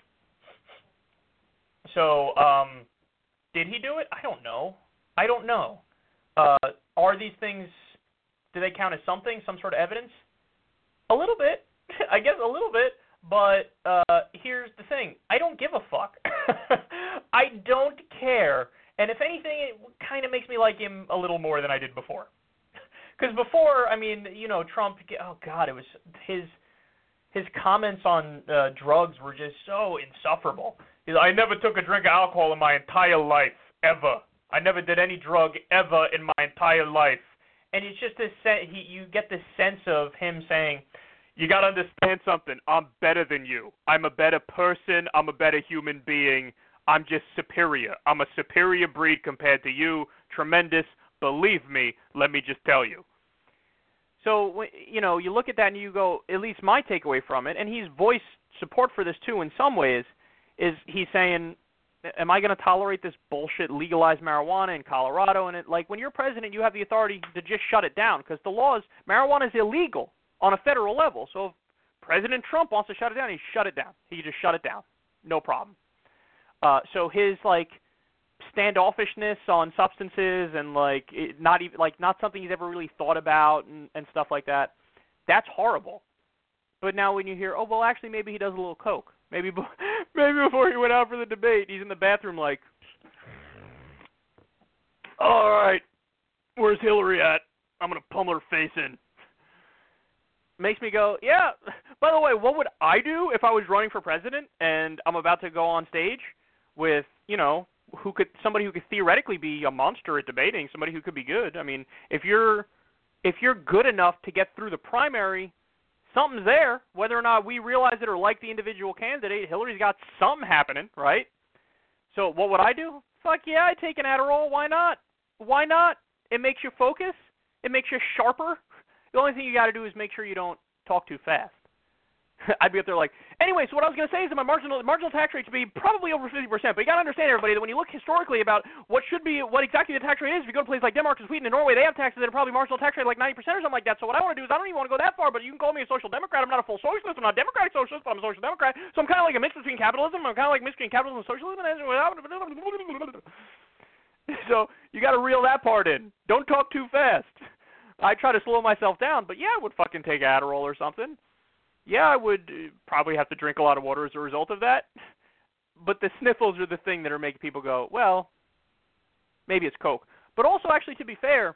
So, um, did he do it? I don't know. I don't know. Uh, are these things, do they count as something, some sort of evidence? A little bit, I guess a little bit, but uh, here's the thing. I don't give a fuck. I don't care. And if anything, it kind of makes me like him a little more than I did before. Because before, I mean, you know, Trump, oh, God, it was his his comments on uh, drugs were just so insufferable. He's like, I never took a drink of alcohol in my entire life, ever. I never did any drug ever in my entire life. And it's just this, he, you get this sense of him saying, you got to understand something. I'm better than you. I'm a better person. I'm a better human being. I'm just superior. I'm a superior breed compared to you. Tremendous. Believe me, let me just tell you. So, you know, you look at that and you go, at least my takeaway from it, and he's voiced support for this too in some ways, is he's saying, am I going to tolerate this bullshit legalized marijuana in Colorado? And it, like, when you're president, you have the authority to just shut it down because the law is, marijuana is illegal on a federal level. So if President Trump wants to shut it down, he shut it down. He just shut it down. No problem. Uh, so his, like, standoffishness on substances and, like, it, not even, like, not something he's ever really thought about and, and stuff like that, that's horrible. But now when you hear, oh, well, actually, maybe he does a little coke. Maybe maybe before he went out for the debate, he's in the bathroom like, all right, where's Hillary at? I'm going to pummel her face in. Makes me go, yeah. By the way, what would I do if I was running for president and I'm about to go on stage with, you know, who could somebody who could theoretically be a monster at debating, somebody who could be good. I mean, if you're if you're good enough to get through the primary, something's there. Whether or not we realize it or like the individual candidate, Hillary's got something happening, right? So what would I do? Fuck yeah, I'd take an Adderall. Why not? Why not? It makes you focus. It makes you sharper. The only thing you got to do is make sure you don't talk too fast. I'd be up there like, anyway, so what I was going to say is that my marginal marginal tax rate should be probably over fifty percent. But you got to understand, everybody, that when you look historically about what should be, what exactly the tax rate is, if you go to places like Denmark and Sweden and Norway, they have taxes that are probably marginal tax rate like ninety percent or something like that. So what I want to do is I don't even want to go that far, but you can call me a social democrat. I'm not a full socialist. I'm not a democratic socialist, but I'm a social democrat. So I'm kind of like a mix between capitalism. I'm kind of like a mix between capitalism and socialism. So you got to reel that part in. Don't talk too fast. I try to slow myself down, but yeah, I would fucking take Adderall or something. Yeah, I would probably have to drink a lot of water as a result of that. But the sniffles are the thing that are making people go, well, maybe it's Coke. But also, actually, to be fair,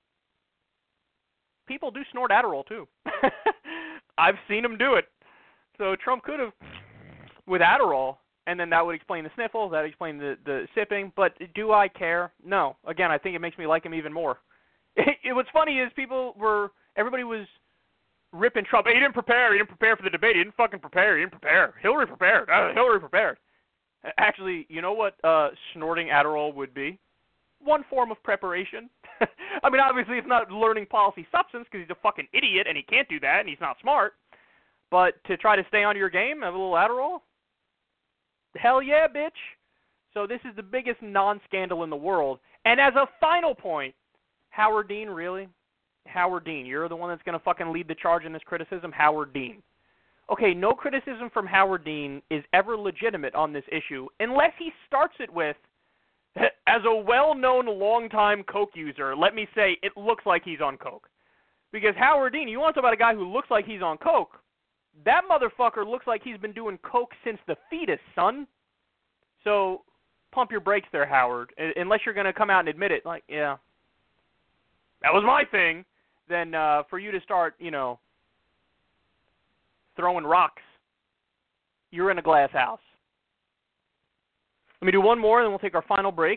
people do snort Adderall, too. I've seen them do it. So Trump could have, with Adderall, and then that would explain the sniffles, that would explain the, the sipping. But do I care? No. Again, I think it makes me like him even more. It, it, what's funny is people were, everybody was ripping Trump. He didn't prepare. He didn't prepare for the debate. He didn't fucking prepare. He didn't prepare. Hillary prepared. Uh, Hillary prepared. Actually, you know what uh, snorting Adderall would be? One form of preparation. I mean, obviously, it's not learning policy substance because he's a fucking idiot and he can't do that and he's not smart. But to try to stay on your game, have a little Adderall? Hell yeah, bitch. So this is the biggest non-scandal in the world. And as a final point, Howard Dean, really? Howard Dean, you're the one that's going to fucking lead the charge in this criticism? Howard Dean. Okay, no criticism from Howard Dean is ever legitimate on this issue unless he starts it with, as a well-known long-time Coke user, let me say it looks like he's on Coke. Because Howard Dean, you want to talk about a guy who looks like he's on Coke, that motherfucker looks like he's been doing Coke since the fetus, son. So pump your brakes there, Howard, unless you're going to come out and admit it. Like, yeah, that was my thing. Then uh, for you to start, you know, throwing rocks, you're in a glass house. Let me do one more, and then we'll take our final break.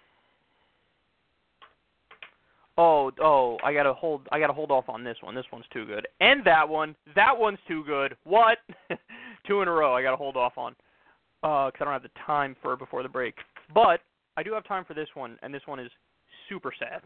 Oh, oh, I gotta hold, I gotta hold off on this one. This one's too good, and that one, that one's too good. What? Two in a row. I gotta hold off on, uh, because I don't have the time for before the break. But I do have time for this one, and this one is super sad.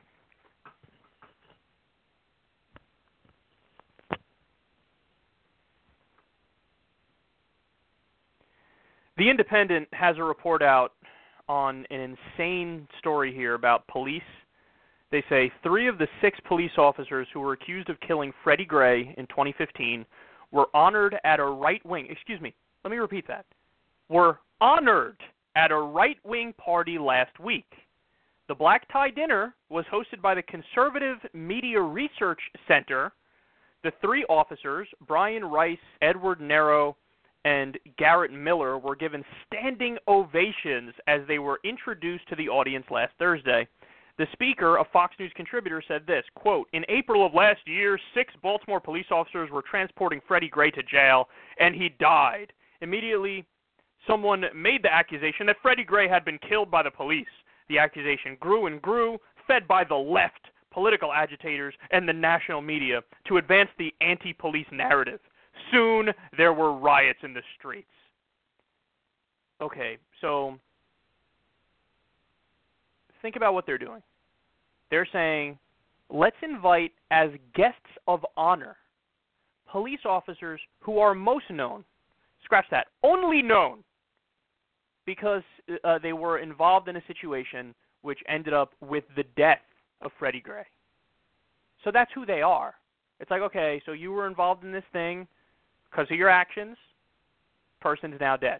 The Independent has a report out on an insane story here about police. They say three of the six police officers who were accused of killing Freddie Gray in twenty fifteen were honored at a right-wing, excuse me, let me repeat that, were honored at a right-wing party last week. The Black Tie Dinner was hosted by the Conservative Media Research Center. The three officers, Brian Rice, Edward Nero, and Garrett Miller, were given standing ovations as they were introduced to the audience last Thursday. The speaker, a Fox News contributor, said this, quote, in April of last year, six Baltimore police officers were transporting Freddie Gray to jail, and he died. Immediately, someone made the accusation that Freddie Gray had been killed by the police. The accusation grew and grew, fed by the left, political agitators, and the national media to advance the anti-police narrative. Soon, there were riots in the streets. Okay, so think about what they're doing. They're saying, let's invite as guests of honor police officers who are most known, scratch that, only known, because uh, they were involved in a situation which ended up with the death of Freddie Gray. So that's who they are. It's like, okay, so you were involved in this thing because of your actions, person's now dead.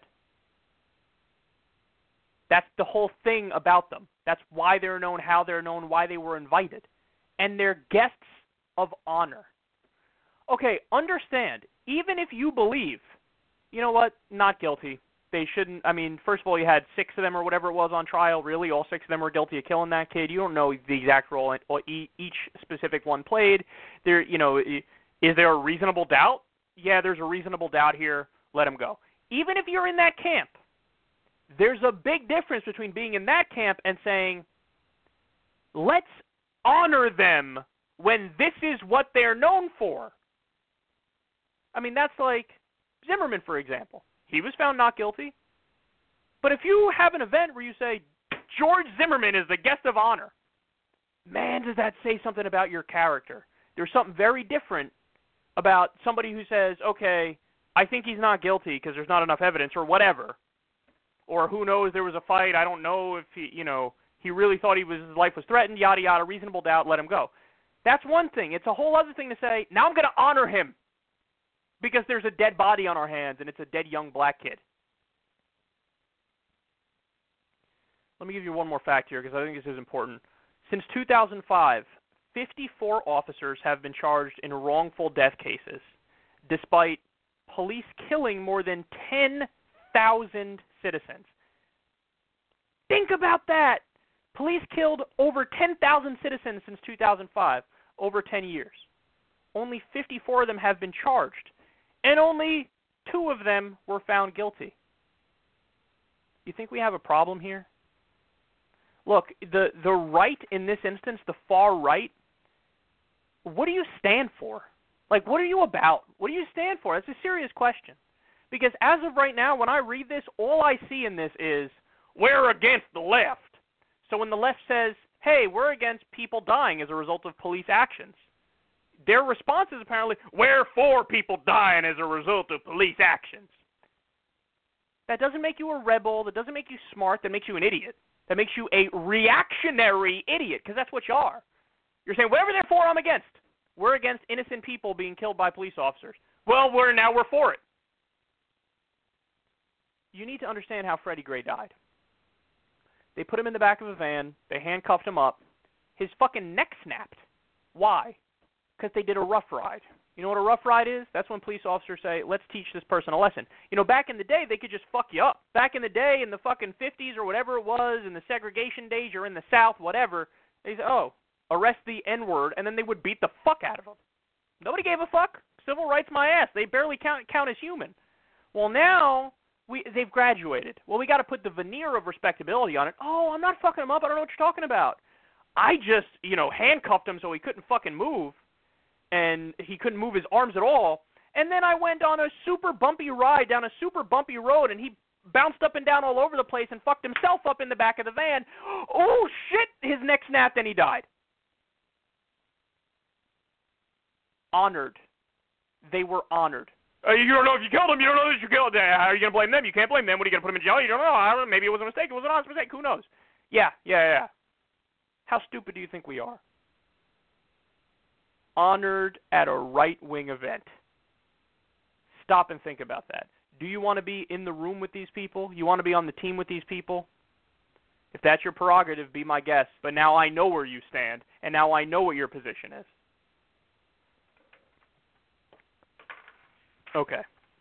That's the whole thing about them. That's why they're known, how they're known, why they were invited. And they're guests of honor. Okay, understand, even if you believe, you know what, not guilty. They shouldn't, I mean, first of all, you had six of them or whatever it was on trial. Really, all six of them were guilty of killing that kid. You don't know the exact role each specific one played. There, you know, is there a reasonable doubt? Yeah, there's a reasonable doubt here. Let them go. Even if you're in that camp, there's a big difference between being in that camp and saying, let's honor them when this is what they're known for. I mean, that's like Zimmerman, for example. He was found not guilty. But if you have an event where you say, George Zimmerman is the guest of honor, man, does that say something about your character. There's something very different about somebody who says, okay, I think he's not guilty because there's not enough evidence or whatever. Or who knows, there was a fight. I don't know if he, you know, he really thought he was, his life was threatened, yada, yada, reasonable doubt, let him go. That's one thing. It's a whole other thing to say, now I'm going to honor him because there's a dead body on our hands and it's a dead young black kid. Let me give you one more fact here because I think this is important. Since two thousand five, fifty-four officers have been charged in wrongful death cases, despite police killing more than ten thousand citizens. Think about that. Police killed over ten thousand citizens since two thousand five, over ten years. Only fifty-four of them have been charged, and only two of them were found guilty. You think we have a problem here? Look, the, the right in this instance, the far right, what do you stand for? Like, what are you about? What do you stand for? That's a serious question. Because as of right now, when I read this, all I see in this is, we're against the left. So when the left says, hey, we're against people dying as a result of police actions, their response is apparently, we're for people dying as a result of police actions. That doesn't make you a rebel. That doesn't make you smart. That makes you an idiot. That makes you a reactionary idiot, because that's what you are. You're saying, whatever they're for, I'm against. We're against innocent people being killed by police officers. Well, we're now we're for it. You need to understand how Freddie Gray died. They put him in the back of a van. They handcuffed him up. His fucking neck snapped. Why? Because they did a rough ride. You know what a rough ride is? That's when police officers say, let's teach this person a lesson. You know, back in the day, they could just fuck you up. Back in the day, in the fucking fifties or whatever it was, in the segregation days, you're in the South, whatever, they say, oh, arrest the N-word, and then they would beat the fuck out of them. Nobody gave a fuck. Civil rights my ass. They barely count, count as human. Well, now we they've graduated. Well, we got to put the veneer of respectability on it. Oh, I'm not fucking him up. I don't know what you're talking about. I just, you know, handcuffed him so he couldn't fucking move. And he couldn't move his arms at all. And then I went on a super bumpy ride down a super bumpy road, and he bounced up and down all over the place and fucked himself up in the back of the van. Oh, shit, his neck snapped and he died. Honored. They were honored. Uh, you don't know if you killed him. You don't know that you killed him. How are you going to blame them? You can't blame them. What are you going to put him in jail? You don't know. I don't know. Maybe it was a mistake. It was an honest mistake. Who knows? Yeah, yeah, yeah. How stupid do you think we are? Honored at a right-wing event. Stop and think about that. Do you want to be in the room with these people? You want to be on the team with these people? If that's your prerogative, be my guest. But now I know where you stand, and now I know what your position is. Okay.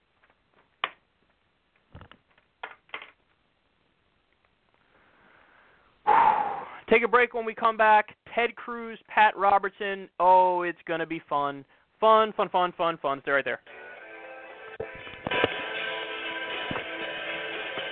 Take a break. When we come back. Ted Cruz, Pat Robertson. Oh, it's going to be fun. Fun, fun, fun, fun, fun. Stay right there.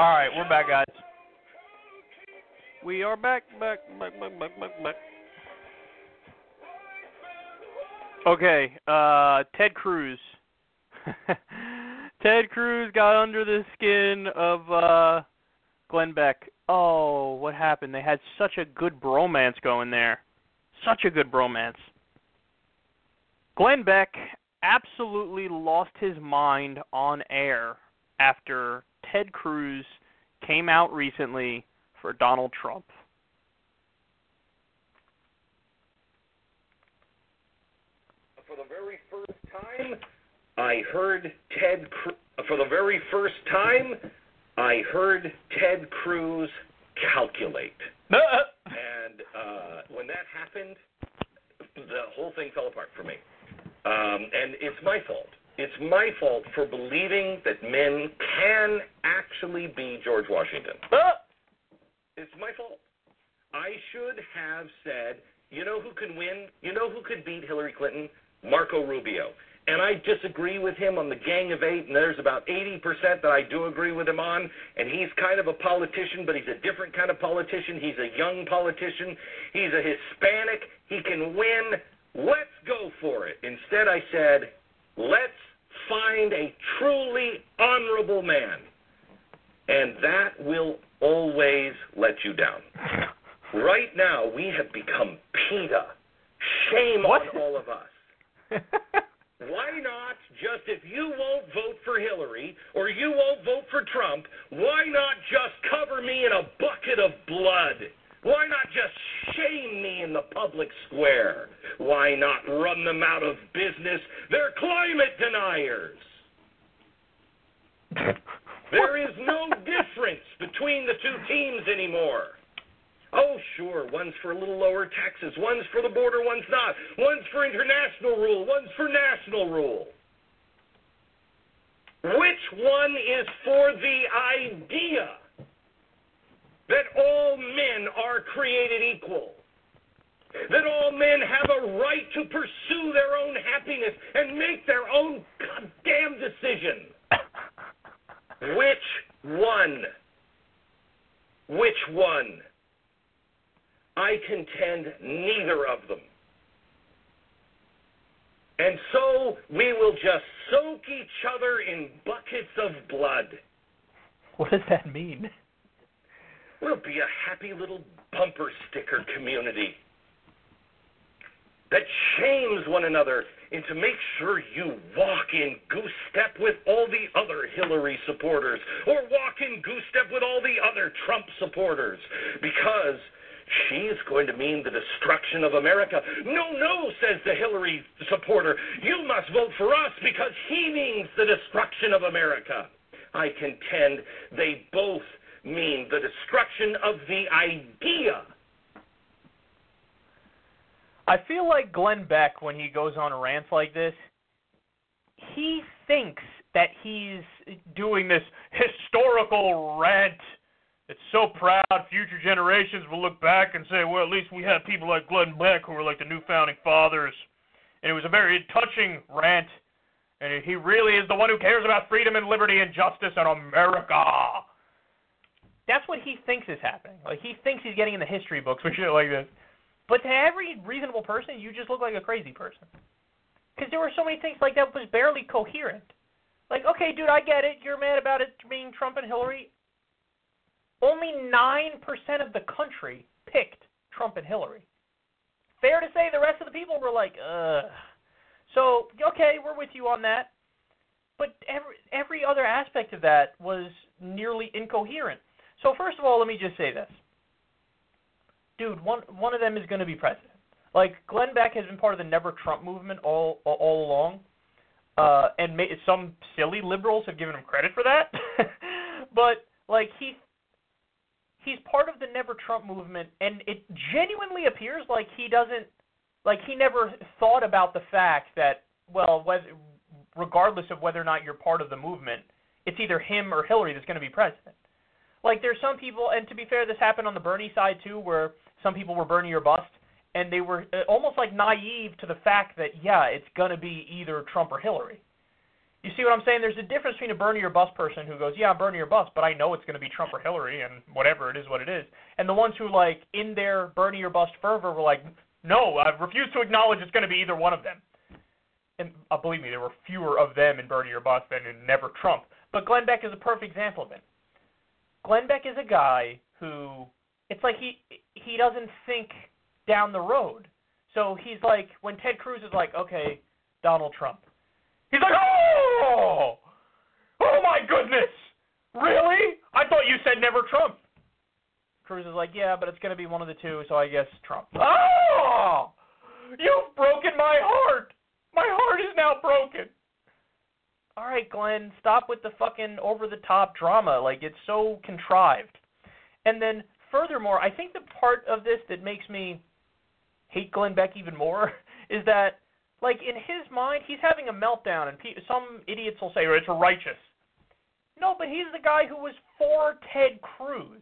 All right, we're back, guys. We are back, back, back, back, back, back, back. Okay, uh, Ted Cruz. Ted Cruz got under the skin of uh, Glenn Beck. Oh, what happened? They had such a good bromance going there. Such a good bromance. Glenn Beck absolutely lost his mind on air after Ted Cruz came out recently for Donald Trump. For the very first time, I heard Ted Cruz. For the very first time, I heard Ted Cruz calculate. And uh, when that happened, the whole thing fell apart for me. Um, and it's my fault. It's my fault for believing that men can actually be George Washington. It's my fault. I should have said, you know who can win? You know who could beat Hillary Clinton? Marco Rubio. And I disagree with him on the Gang of Eight, and there's about eighty percent that I do agree with him on, and he's kind of a politician, but he's a different kind of politician. He's a young politician. He's a Hispanic. He can win. Let's go for it. Instead, I said, let's find a truly honorable man, and that will always let you down. Right now, we have become PETA. Shame what? on all of us. Why not just, if you won't vote for Hillary or you won't vote for Trump, why not just cover me in a bucket of blood? Why not just shame me in the public square? Why not run them out of business? They're climate deniers. There is no difference between the two teams anymore. Oh, sure, one's for a little lower taxes, one's for the border, one's not. One's for international rule, one's for national rule. Which one is for the idea that all men are created equal? That all men have a right to pursue their own happiness and make their own goddamn decision? Which one? Which one? I contend neither of them. And so we will just soak each other in buckets of blood. What does that mean? We'll be a happy little bumper sticker community that shames one another into make sure you walk in goose step with all the other Hillary supporters or walk in goose step with all the other Trump supporters, because she's going to mean the destruction of America. No, no, says the Hillary supporter. You must vote for us because he means the destruction of America. I contend they both mean the destruction of the idea. I feel like Glenn Beck, when he goes on rants like this, he thinks that he's doing this historical rant. It's so proud, future generations will look back and say, well, at least we had people like Glenn Beck who were like the new founding fathers. And it was a very touching rant. And he really is the one who cares about freedom and liberty and justice in America. That's what he thinks is happening. Like, he thinks he's getting in the history books for shit like this. But to every reasonable person, you just look like a crazy person. Because there were so many things like that was barely coherent. Like, okay, dude, I get it. You're mad about it being Trump and Hillary. Only nine percent of the country picked Trump and Hillary. Fair to say the rest of the people were like, ugh. So, okay, we're with you on that. But every, every other aspect of that was nearly incoherent. So first of all, let me just say this. Dude, one one of them is going to be president. Like, Glenn Beck has been part of the Never Trump movement all all, all along. Uh, and may, some silly liberals have given him credit for that. But, like, he... He's part of the Never Trump movement, and it genuinely appears like he doesn't, like he never thought about the fact that, well, whether, regardless of whether or not you're part of the movement, it's either him or Hillary that's going to be president. Like, there's some people, and to be fair, this happened on the Bernie side too, where some people were Bernie or bust, and they were almost like naive to the fact that, yeah, it's going to be either Trump or Hillary. You see what I'm saying? There's a difference between a Bernie or bust person who goes, yeah, I'm Bernie or bust, but I know it's going to be Trump or Hillary, and whatever, it is what it is. And the ones who, like, in their Bernie or bust fervor were like, no, I refuse to acknowledge it's going to be either one of them. And uh, believe me, there were fewer of them in Bernie or bust than in never Trump. But Glenn Beck is a perfect example of it. Glenn Beck is a guy who, it's like he he doesn't think down the road. So he's like, when Ted Cruz is like, okay, Donald Trump. He's like, oh, oh my goodness, really? I thought you said never Trump. Cruz is like, yeah, but it's going to be one of the two, so I guess Trump. Oh, you've broken my heart. My heart is now broken. All right, Glenn, stop with the fucking over-the-top drama. Like, it's so contrived. And then, furthermore, I think the part of this that makes me hate Glenn Beck even more is that, like, in his mind, he's having a meltdown, and pe- some idiots will say, oh, it's righteous. No, but he's the guy who was for Ted Cruz.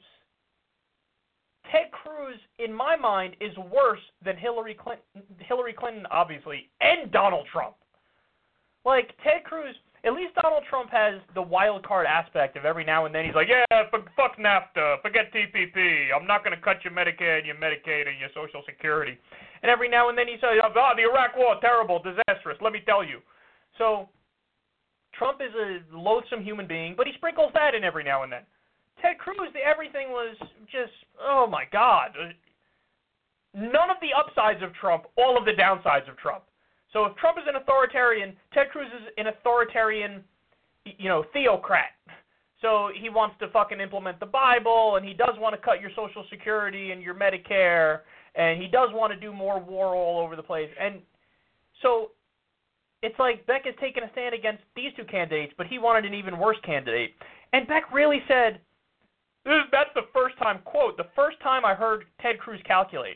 Ted Cruz, in my mind, is worse than Hillary Clinton, Hillary Clinton, obviously, and Donald Trump. Like, Ted Cruz, at least Donald Trump has the wild card aspect of every now and then he's like, yeah, f- fuck NAFTA, forget T P P, I'm not going to cut your Medicare and your Medicaid and your Social Security. And every now and then he says, oh, the Iraq War, terrible, disastrous, let me tell you. So, Trump is a loathsome human being, but he sprinkles that in every now and then. Ted Cruz, the, everything was just, oh my God. None of the upsides of Trump, all of the downsides of Trump. So if Trump is an authoritarian, Ted Cruz is an authoritarian, you know, theocrat. So he wants to fucking implement the Bible, and he does want to cut your Social Security and your Medicare, and he does want to do more war all over the place. And so it's like Beck has taken a stand against these two candidates, but he wanted an even worse candidate. And Beck really said, this is, that's the first time, quote, the first time I heard Ted Cruz calculate.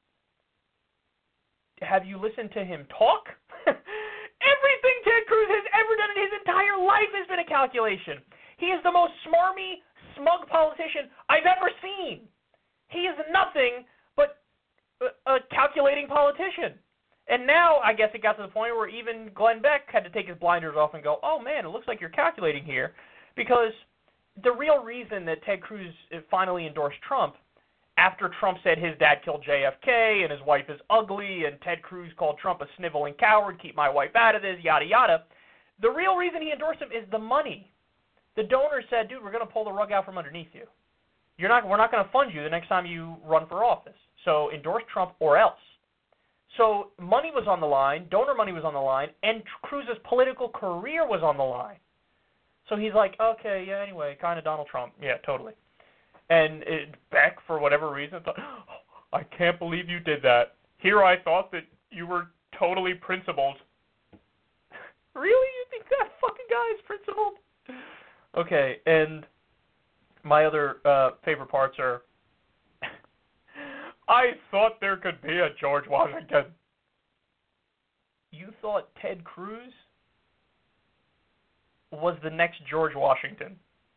Have you listened to him talk? Everything Ted Cruz has ever done in his entire life has been a calculation. He is the most smarmy, smug politician I've ever seen. He is nothing but a, a calculating politician. And now I guess it got to the point where even Glenn Beck had to take his blinders off and go, oh man, it looks like you're calculating here. Because the real reason that Ted Cruz finally endorsed Trump, after Trump said his dad killed J F K and his wife is ugly and Ted Cruz called Trump a sniveling coward, keep my wife out of this, yada, yada, the real reason he endorsed him is the money. The donors said, dude, we're going to pull the rug out from underneath you. You're not, we're not going to fund you the next time you run for office. So endorse Trump or else. So money was on the line, donor money was on the line, and Cruz's political career was on the line. So he's like, okay, yeah, anyway, kind of Donald Trump. Yeah, totally. And it, Beck, for whatever reason, thought, oh, I can't believe you did that. Here I thought that you were totally principled. Really? You think that fucking guy is principled? Okay, and my other uh, favorite parts are, I thought there could be a George Washington. You thought Ted Cruz was the next George Washington?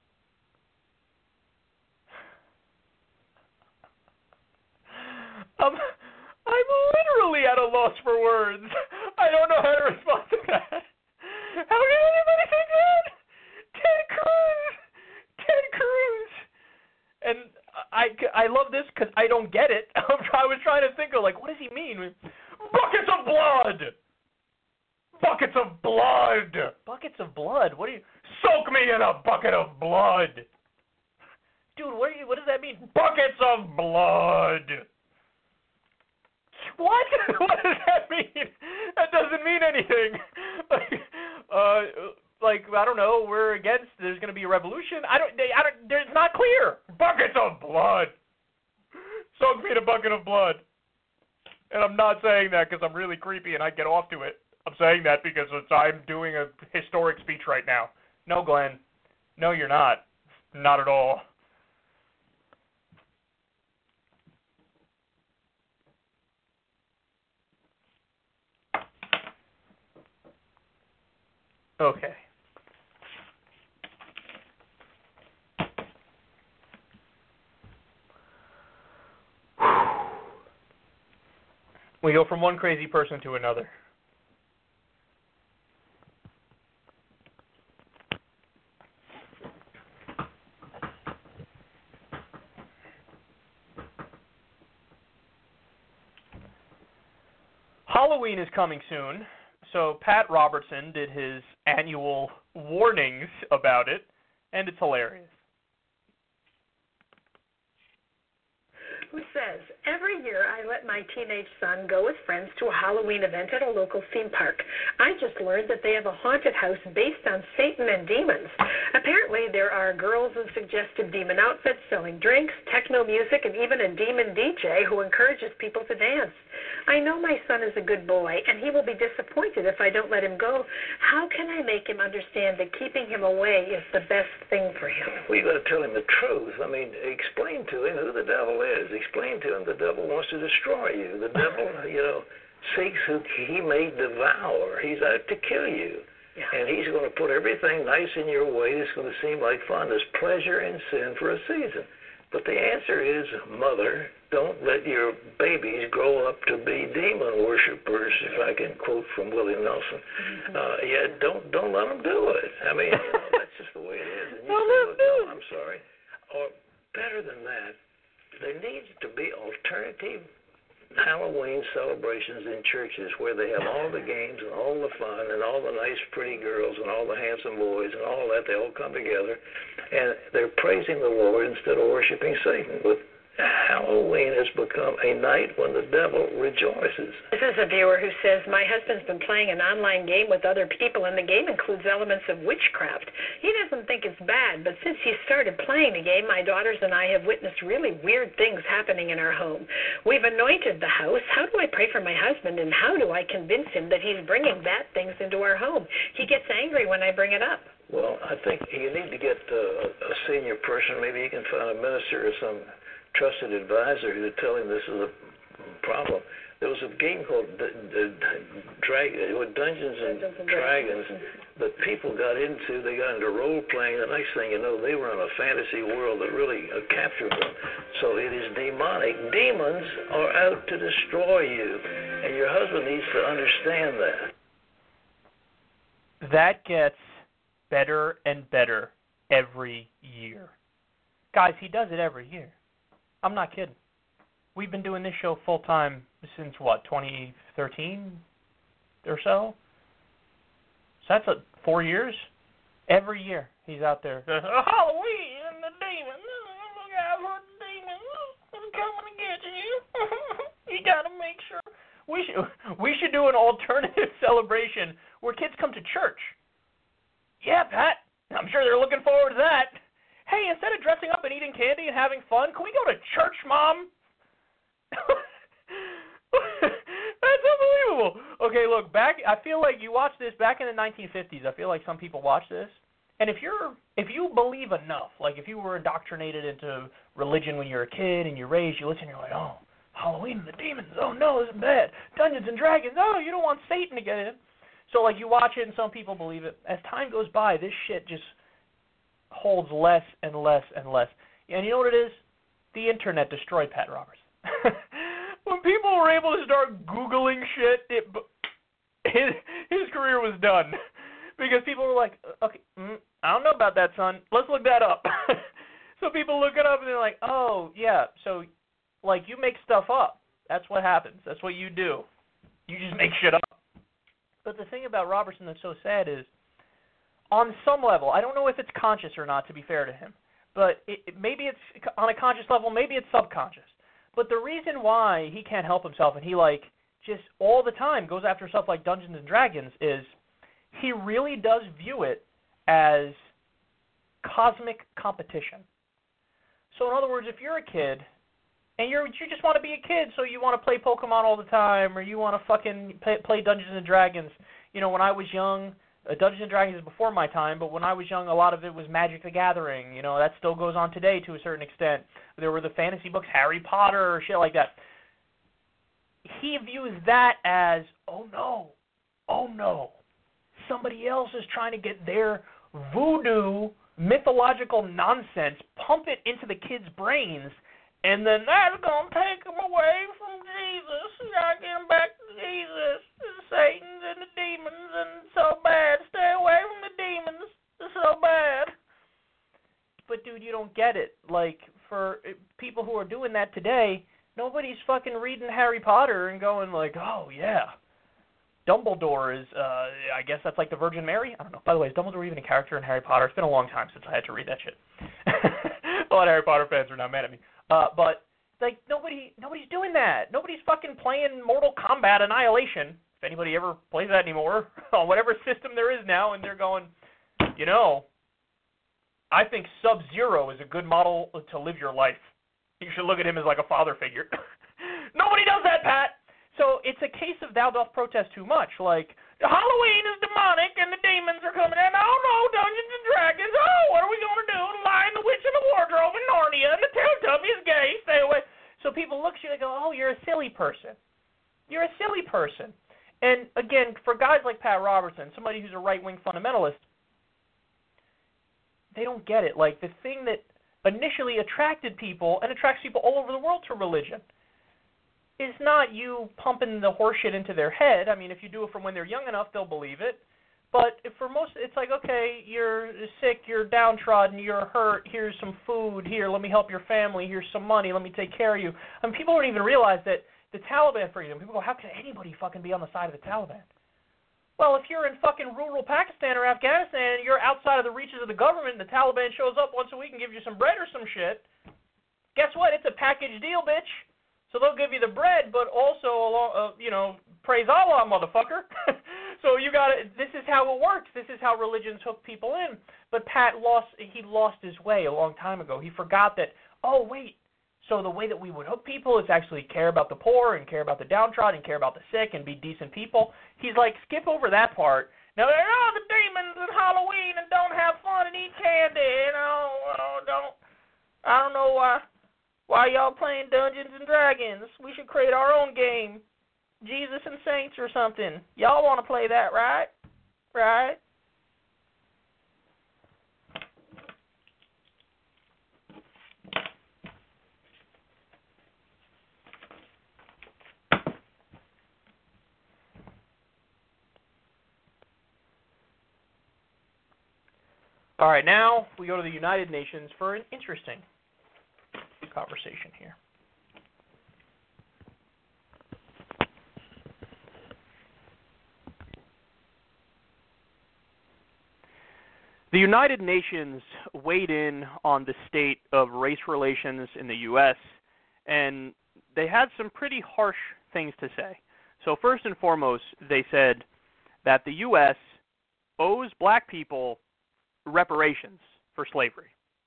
Um, I'm literally at a loss for words. I don't know how to respond to that. How can anybody think that? Ted Cruz! Ted Cruz! And I, I love this because I don't get it. I was trying to think of, like, what does he mean? Buckets of blood! Buckets of blood! Buckets of blood? What do you... Soak me in a bucket of blood! Dude, what, are you, what does that mean? Buckets of blood! What? What does that mean? That doesn't mean anything. Like, uh, like I don't know. We're against. There's going to be a revolution. I don't. They, I don't. It's not clear. Buckets of blood. Soak me in a bucket of blood. And I'm not saying that because I'm really creepy and I get off to it. I'm saying that because it's, I'm doing a historic speech right now. No, Glenn. No, you're not. Not at all. Okay. We go from one crazy person to another. Halloween is coming soon, so Pat Robertson did his annual warnings about it, and it's hilarious. Who says, every year I let my teenage son go with friends to a Halloween event at a local theme park. I just learned that they have a haunted house based on Satan and demons. Apparently there are girls in suggestive demon outfits selling drinks, techno music, and even a demon D J who encourages people to dance. I know my son is a good boy, and he will be disappointed if I don't let him go. How can I make him understand that keeping him away is the best thing for him? Well, you got to tell him the truth. I mean, explain to him who the devil is. Explain to him the devil wants to destroy you. The devil, you know, seeks who he may devour. He's out to kill you. Yeah. And he's going to put everything nice in your way that's going to seem like fun. There's pleasure in sin for a season. But the answer is, mother, don't let your babies grow up to be demon worshipers, if I can quote from Willie Nelson. Mm-hmm. Uh, yeah, don't don't let them do it. I mean, you know, that's just the way it is. And you Don't say, let 'em look, do no, it. I'm sorry. Or better than that, there needs to be alternative Halloween celebrations in churches where they have all the games and all the fun and all the nice pretty girls and all the handsome boys and all that. They all come together and they're praising the Lord instead of worshiping Satan. But Halloween has become a night when the devil rejoices. This is a viewer who says, my husband's been playing an online game with other people, and the game includes elements of witchcraft. He doesn't think it's bad, but since he started playing the game, my daughters and I have witnessed really weird things happening in our home. We've anointed the house. How do I pray for my husband, and how do I convince him that he's bringing bad things into our home? He gets angry when I bring it up. Well, I think you need to get uh, a senior person. Maybe you can find a minister or some trusted advisor to tell him this is a problem. There was a game called D- D- Drag- Dungeons and Dragons that people got into. They got into role playing. The next thing you know, they were in a fantasy world that really uh, captured them. So it is demonic. Demons are out to destroy you, and your husband needs to understand that. That gets better and better every year. Guys, he does it every year. I'm not kidding. We've been doing this show full time since what, twenty thirteen or so? So that's a, four years? Every year he's out there. Halloween and the demons. Look out for the demons. I'm coming to get you. You gotta make sure. We should we should do an alternative celebration where kids come to church. Yeah, Pat. I'm sure they're looking forward to that. Hey, instead of dressing up and eating candy and having fun, can we go to church, Mom? That's unbelievable. Okay, look, back. I feel like you watch this back in the nineteen fifties. I feel like some people watch this, and if you're, if you believe enough, like if you were indoctrinated into religion when you were a kid and you're raised, you listen, you're like, oh, Halloween and the demons. Oh no, this is bad. Dungeons and Dragons. Oh, you don't want Satan to get in. So like you watch it and some people believe it. As time goes by, this shit just holds less and less and less. And you know what it is? The internet destroyed Pat Roberts. When people were able to start Googling shit, it, his, his career was done. Because people were like, okay, mm, I don't know about that, son. Let's look that up. So people look it up and they're like, oh, yeah, so like you make stuff up. That's what happens. That's what you do. You just make shit up. But the thing about Robertson that's so sad is, on some level, I don't know if it's conscious or not, to be fair to him, but it, it, maybe it's on a conscious level, maybe it's subconscious. But the reason why he can't help himself and he, like, just all the time goes after stuff like Dungeons and Dragons is he really does view it as cosmic competition. So, in other words, if you're a kid and you're you just want to be a kid, so you want to play Pokemon all the time or you want to fucking play, play Dungeons and Dragons. You know, when I was young, Uh, Dungeons and Dragons is before my time, but when I was young, a lot of it was Magic the Gathering. You know, that still goes on today to a certain extent. There were the fantasy books, Harry Potter, or shit like that. He views that as, oh no, oh no, somebody else is trying to get their voodoo, mythological nonsense, pump it into the kids' brains, and then that's going to take them away from Jesus. You got to get them back to Jesus. The Satans and the demons, and it's so bad. Stay away from the demons. It's so bad. But, dude, you don't get it. Like, for people who are doing that today, nobody's fucking reading Harry Potter and going like, oh, yeah, Dumbledore is, uh, I guess that's like the Virgin Mary? I don't know. By the way, is Dumbledore even a character in Harry Potter? It's been a long time since I had to read that shit. A lot of Harry Potter fans are now mad at me. Uh, but, like, nobody, nobody's doing that. Nobody's fucking playing Mortal Kombat Annihilation, if anybody ever plays that anymore, on whatever system there is now, and they're going, you know, I think Sub-Zero is a good model to live your life. You should look at him as like a father figure. Nobody does that, Pat. So it's a case of thou doth protest too much. Like, Halloween is demonic and the demons are coming in. Oh, no, Dungeons and Dragons. Oh, what are we going to do? The Lion, the Witch, and the Wardrobe, and Narnia, and the Teletubby is gay. Stay away. So people look at you and go, oh, you're a silly person. You're a silly person. And, again, for guys like Pat Robertson, somebody who's a right-wing fundamentalist, they don't get it. Like, the thing that initially attracted people and attracts people all over the world to religion is not you pumping the horseshit into their head. I mean, if you do it from when they're young enough, they'll believe it. But for most, it's like, okay, you're sick, you're downtrodden, you're hurt, here's some food, here, let me help your family, here's some money, let me take care of you. I mean, people don't even realize that the Taliban freedom, people go, how can anybody fucking be on the side of the Taliban? Well, if you're in fucking rural Pakistan or Afghanistan and you're outside of the reaches of the government and the Taliban shows up once a week and gives you some bread or some shit, guess what? It's a package deal, bitch. So they'll give you the bread, but also, uh, you know, praise Allah, motherfucker. So you got to. This is how it works. This is how religions hook people in. But Pat lost. He lost his way a long time ago. He forgot that. Oh wait. So the way that we would hook people is actually care about the poor and care about the downtrodden and care about the sick and be decent people. He's like, skip over that part. Now they're oh the demons and Halloween and don't have fun and eat candy. You know, oh, don't. I don't know why. Why y'all playing Dungeons and Dragons? We should create our own game. Jesus and Saints or something. Y'all want to play that, right? Right? All right, now we go to the United Nations for an interesting conversation here. The United Nations weighed in on the state of race relations in the U S, and they had some pretty harsh things to say. So first and foremost, they said that the U S owes black people reparations for slavery.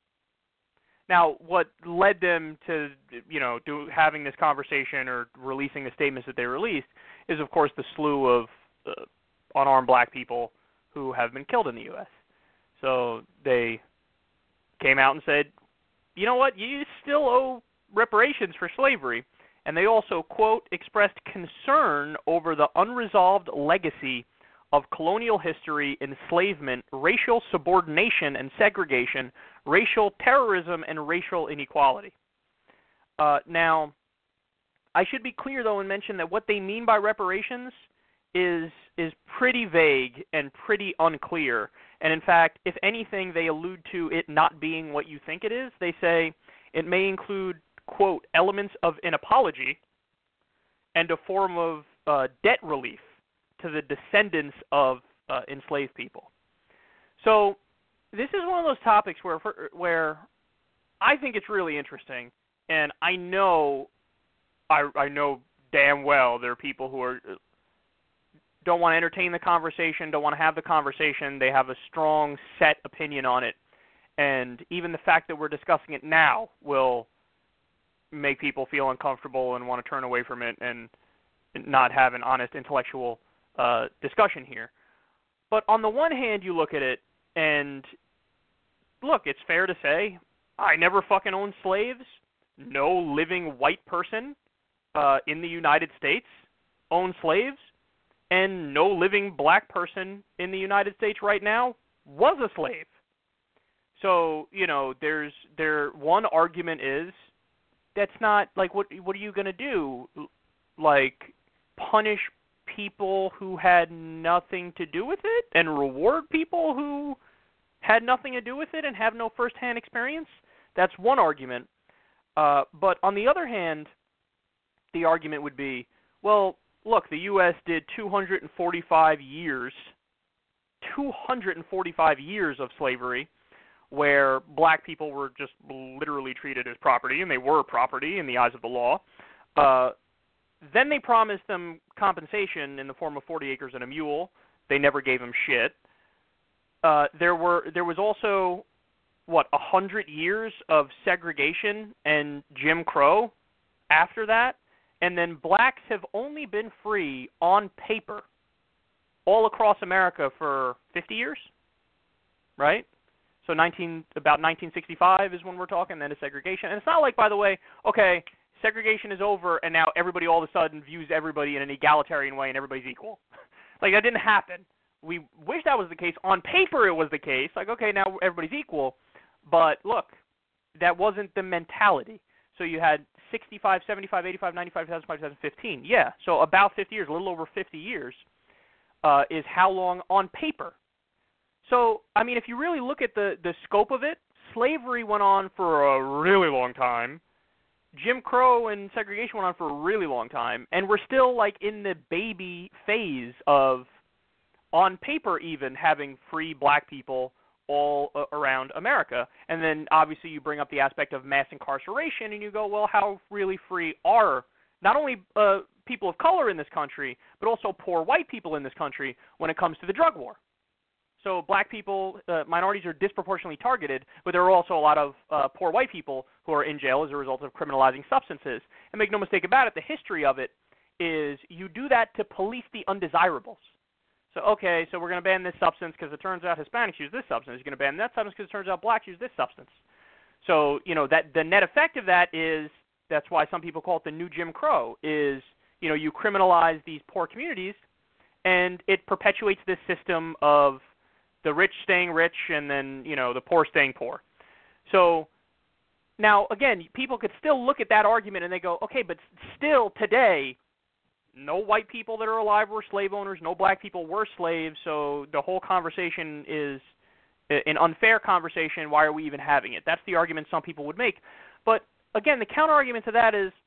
Now, what led them to, you know, do, having this conversation or releasing the statements that they released is, of course, the slew of uh, unarmed black people who have been killed in the U S. So they came out and said, you know what, you still owe reparations for slavery. And they also, quote, expressed concern over the unresolved legacy of colonial history, enslavement, racial subordination and segregation, racial terrorism, and racial inequality. Uh, now, I should be clear, though, and mention that what they mean by reparations is is pretty vague and pretty unclear. And, in fact, if anything, they allude to it not being what you think it is. They say it may include, quote, elements of an apology and a form of uh, debt relief to the descendants of uh, enslaved people. So this is one of those topics where where I think it's really interesting, and I know I, I know damn well there are people who are don't want to entertain the conversation, don't want to have the conversation. They have a strong set opinion on it, and even the fact that we're discussing it now will make people feel uncomfortable and want to turn away from it and not have an honest intellectual Uh, discussion here. But on the one hand, you look at it, and look, it's fair to say, I never fucking owned slaves. No living white person uh, in the United States owned slaves, and no living black person in the United States right now was a slave. So, you know, there's there one argument is that's not like what what are you going to do? Like punish people who had nothing to do with it and reward people who had nothing to do with it and have no first-hand experience? That's one argument. Uh, but on the other hand, the argument would be, well, look, the U S did two hundred forty-five years, two hundred forty-five years of slavery, where black people were just literally treated as property, and they were property in the eyes of the law. Uh, then they promised them compensation in the form of forty acres and a mule. They never gave them shit. Uh, there were there was also, what, a hundred years of segregation and Jim Crow after that, and then blacks have only been free on paper all across America for fifty years, right? So nineteen about nineteen sixty-five is when we're talking, then is segregation. And it's not like, by the way, okay, segregation is over and now everybody all of a sudden views everybody in an egalitarian way and everybody's equal. Like, that didn't happen. We wish that was the case. On paper it was the case. Like, okay, now everybody's equal. But look, that wasn't the mentality. So you had sixty-five, seventy-five, eighty-five, ninety-five, two thousand five, two thousand fifteen. Yeah, so about fifty years, a little over fifty years uh, is how long on paper. So, I mean, if you really look at the, the scope of it, slavery went on for a really long time. Jim Crow and segregation went on for a really long time. And we're still, like, in the baby phase of, on paper even, having free black people all uh, around America. And then, obviously, you bring up the aspect of mass incarceration, and you go, well, how really free are not only uh, people of color in this country, but also poor white people in this country when it comes to the drug war? So black people, uh, minorities are disproportionately targeted, but there are also a lot of uh, poor white people who are in jail as a result of criminalizing substances. And make no mistake about it, the history of it is you do that to police the undesirables. So, okay, so we're going to ban this substance because it turns out Hispanics use this substance. You're going to ban that substance because it turns out blacks use this substance. So, you know, that the net effect of that is, that's why some people call it the new Jim Crow, is, you know, you criminalize these poor communities and it perpetuates this system of the rich staying rich and then, you know, the poor staying poor. So now, again, people could still look at that argument and they go, okay, but still today, no white people that are alive were slave owners, no black people were slaves, so the whole conversation is an unfair conversation. Why are we even having it? That's the argument some people would make. But again, the counter-argument to that is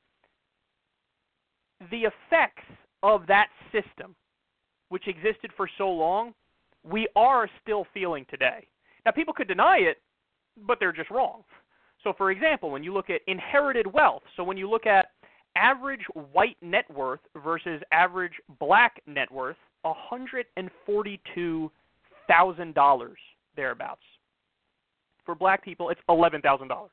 the effects of that system, which existed for so long, we are still feeling today. Now, people could deny it, but they're just wrong. So, for example, when you look at inherited wealth, so when you look at average white net worth versus average black net worth, one hundred forty-two thousand dollars thereabouts. For black people, it's eleven thousand dollars.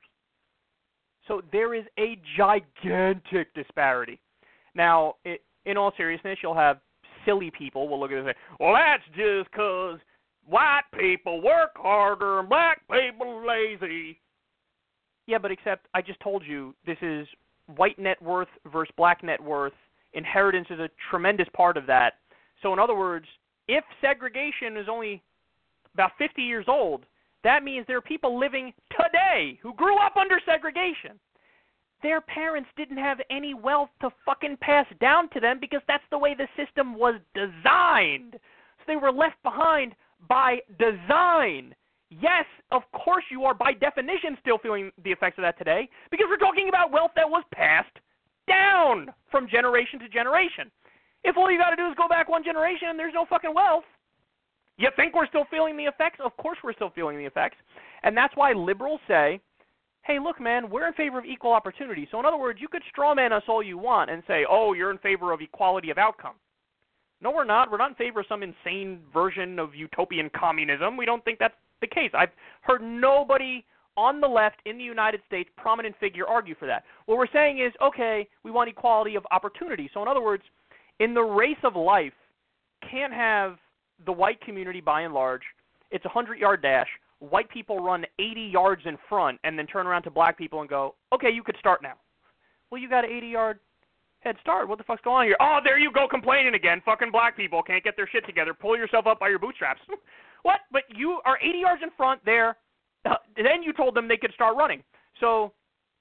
So there is a gigantic disparity. Now, it, in all seriousness, you'll have silly people will look at it and say, well, that's just because white people work harder and black people are lazy. Yeah, but except I just told you this is white net worth versus black net worth. Inheritance is a tremendous part of that. So in other words, if segregation is only about fifty years old, that means there are people living today who grew up under segregation. Their parents didn't have any wealth to fucking pass down to them because that's the way the system was designed. So they were left behind by design. Yes, of course you are by definition still feeling the effects of that today because we're talking about wealth that was passed down from generation to generation. If all you got to do is go back one generation and there's no fucking wealth, you think we're still feeling the effects? Of course we're still feeling the effects. And that's why liberals say, hey, look, man, we're in favor of equal opportunity. So in other words, you could strawman us all you want and say, oh, you're in favor of equality of outcome. No, we're not. We're not in favor of some insane version of utopian communism. We don't think that's the case. I've heard nobody on the left in the United States, prominent figure, argue for that. What we're saying is, okay, we want equality of opportunity. So in other words, in the race of life, can't have the white community by and large. It's a hundred-yard dash. White people run eighty yards in front and then turn around to black people and go, okay, you could start now. Well, you got an eighty-yard head start. What the fuck's going on here? Oh, there you go complaining again. Fucking black people can't get their shit together. Pull yourself up by your bootstraps. What? But you are eighty yards in front there. Uh, then you told them they could start running. So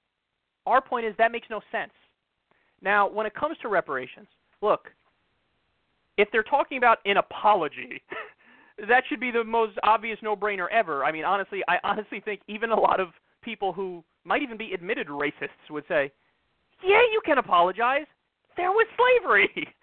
our point is that makes no sense. Now, when it comes to reparations, look, if they're talking about an apology, that should be the most obvious no-brainer ever. I mean, honestly, I honestly think even a lot of people who might even be admitted racists would say, yeah, you can apologize. There was slavery.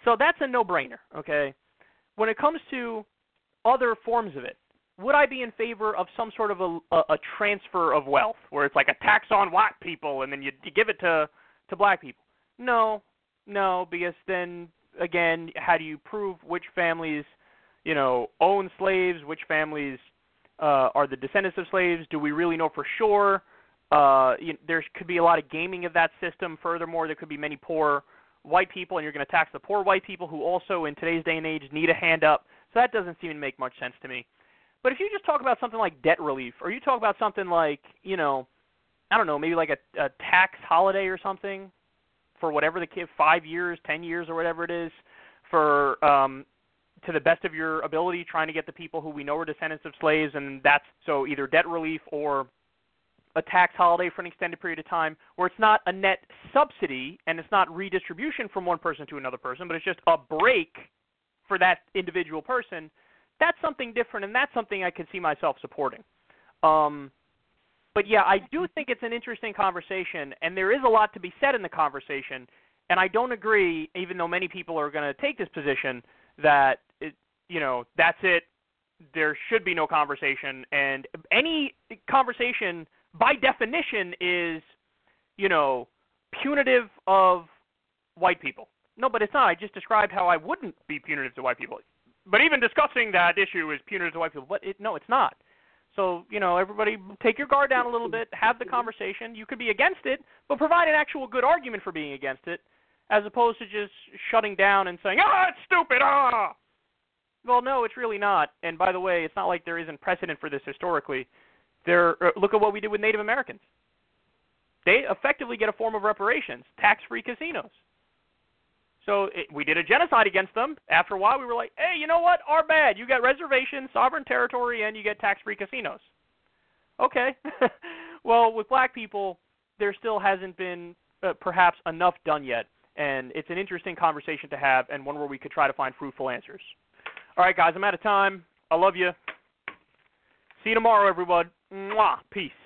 So that's a no-brainer, okay? When it comes to other forms of it, would I be in favor of some sort of a, a, a transfer of wealth, where it's like a tax on white people and then you, you give it to, to black people? No, no, because then, again, how do you prove which families, you know, own slaves, which families uh, are the descendants of slaves? Do we really know for sure? Uh, you, there could be a lot of gaming of that system. Furthermore, there could be many poor white people, and you're going to tax the poor white people who also, in today's day and age, need a hand up. So that doesn't seem to make much sense to me. But if you just talk about something like debt relief, or you talk about something like, you know, I don't know, maybe like a, a tax holiday or something for whatever the kid, five years, ten years, or whatever it is, for um, to the best of your ability, trying to get the people who we know are descendants of slaves, and that's so either debt relief or a tax holiday for an extended period of time, where it's not a net subsidy and it's not redistribution from one person to another person, but it's just a break for that individual person. That's something different, and that's something I could see myself supporting. Um, but, yeah, I do think it's an interesting conversation, and there is a lot to be said in the conversation, and I don't agree, even though many people are going to take this position, that, it, you know, that's it, there should be no conversation, and any conversation, by definition, is, you know, punitive of white people. No, but it's not. I just described how I wouldn't be punitive to white people. But even discussing that issue is punitive to white people. But it, no, it's not. So, you know, everybody take your guard down a little bit, have the conversation. You could be against it, but provide an actual good argument for being against it, as opposed to just shutting down and saying, ah, it's stupid, ah! Well, no, it's really not. And by the way, it's not like there isn't precedent for this historically. There, uh, look at what we did with Native Americans. They effectively get a form of reparations, tax-free casinos. So it, we did a genocide against them. After a while, we were like, hey, you know what? Our bad. You get reservations, sovereign territory, and you get tax-free casinos. Okay. Well, with black people, there still hasn't been uh, perhaps enough done yet. And it's an interesting conversation to have, and one where we could try to find fruitful answers. All right, guys, I'm out of time. I love you. See you tomorrow, everyone. Mwah. Peace.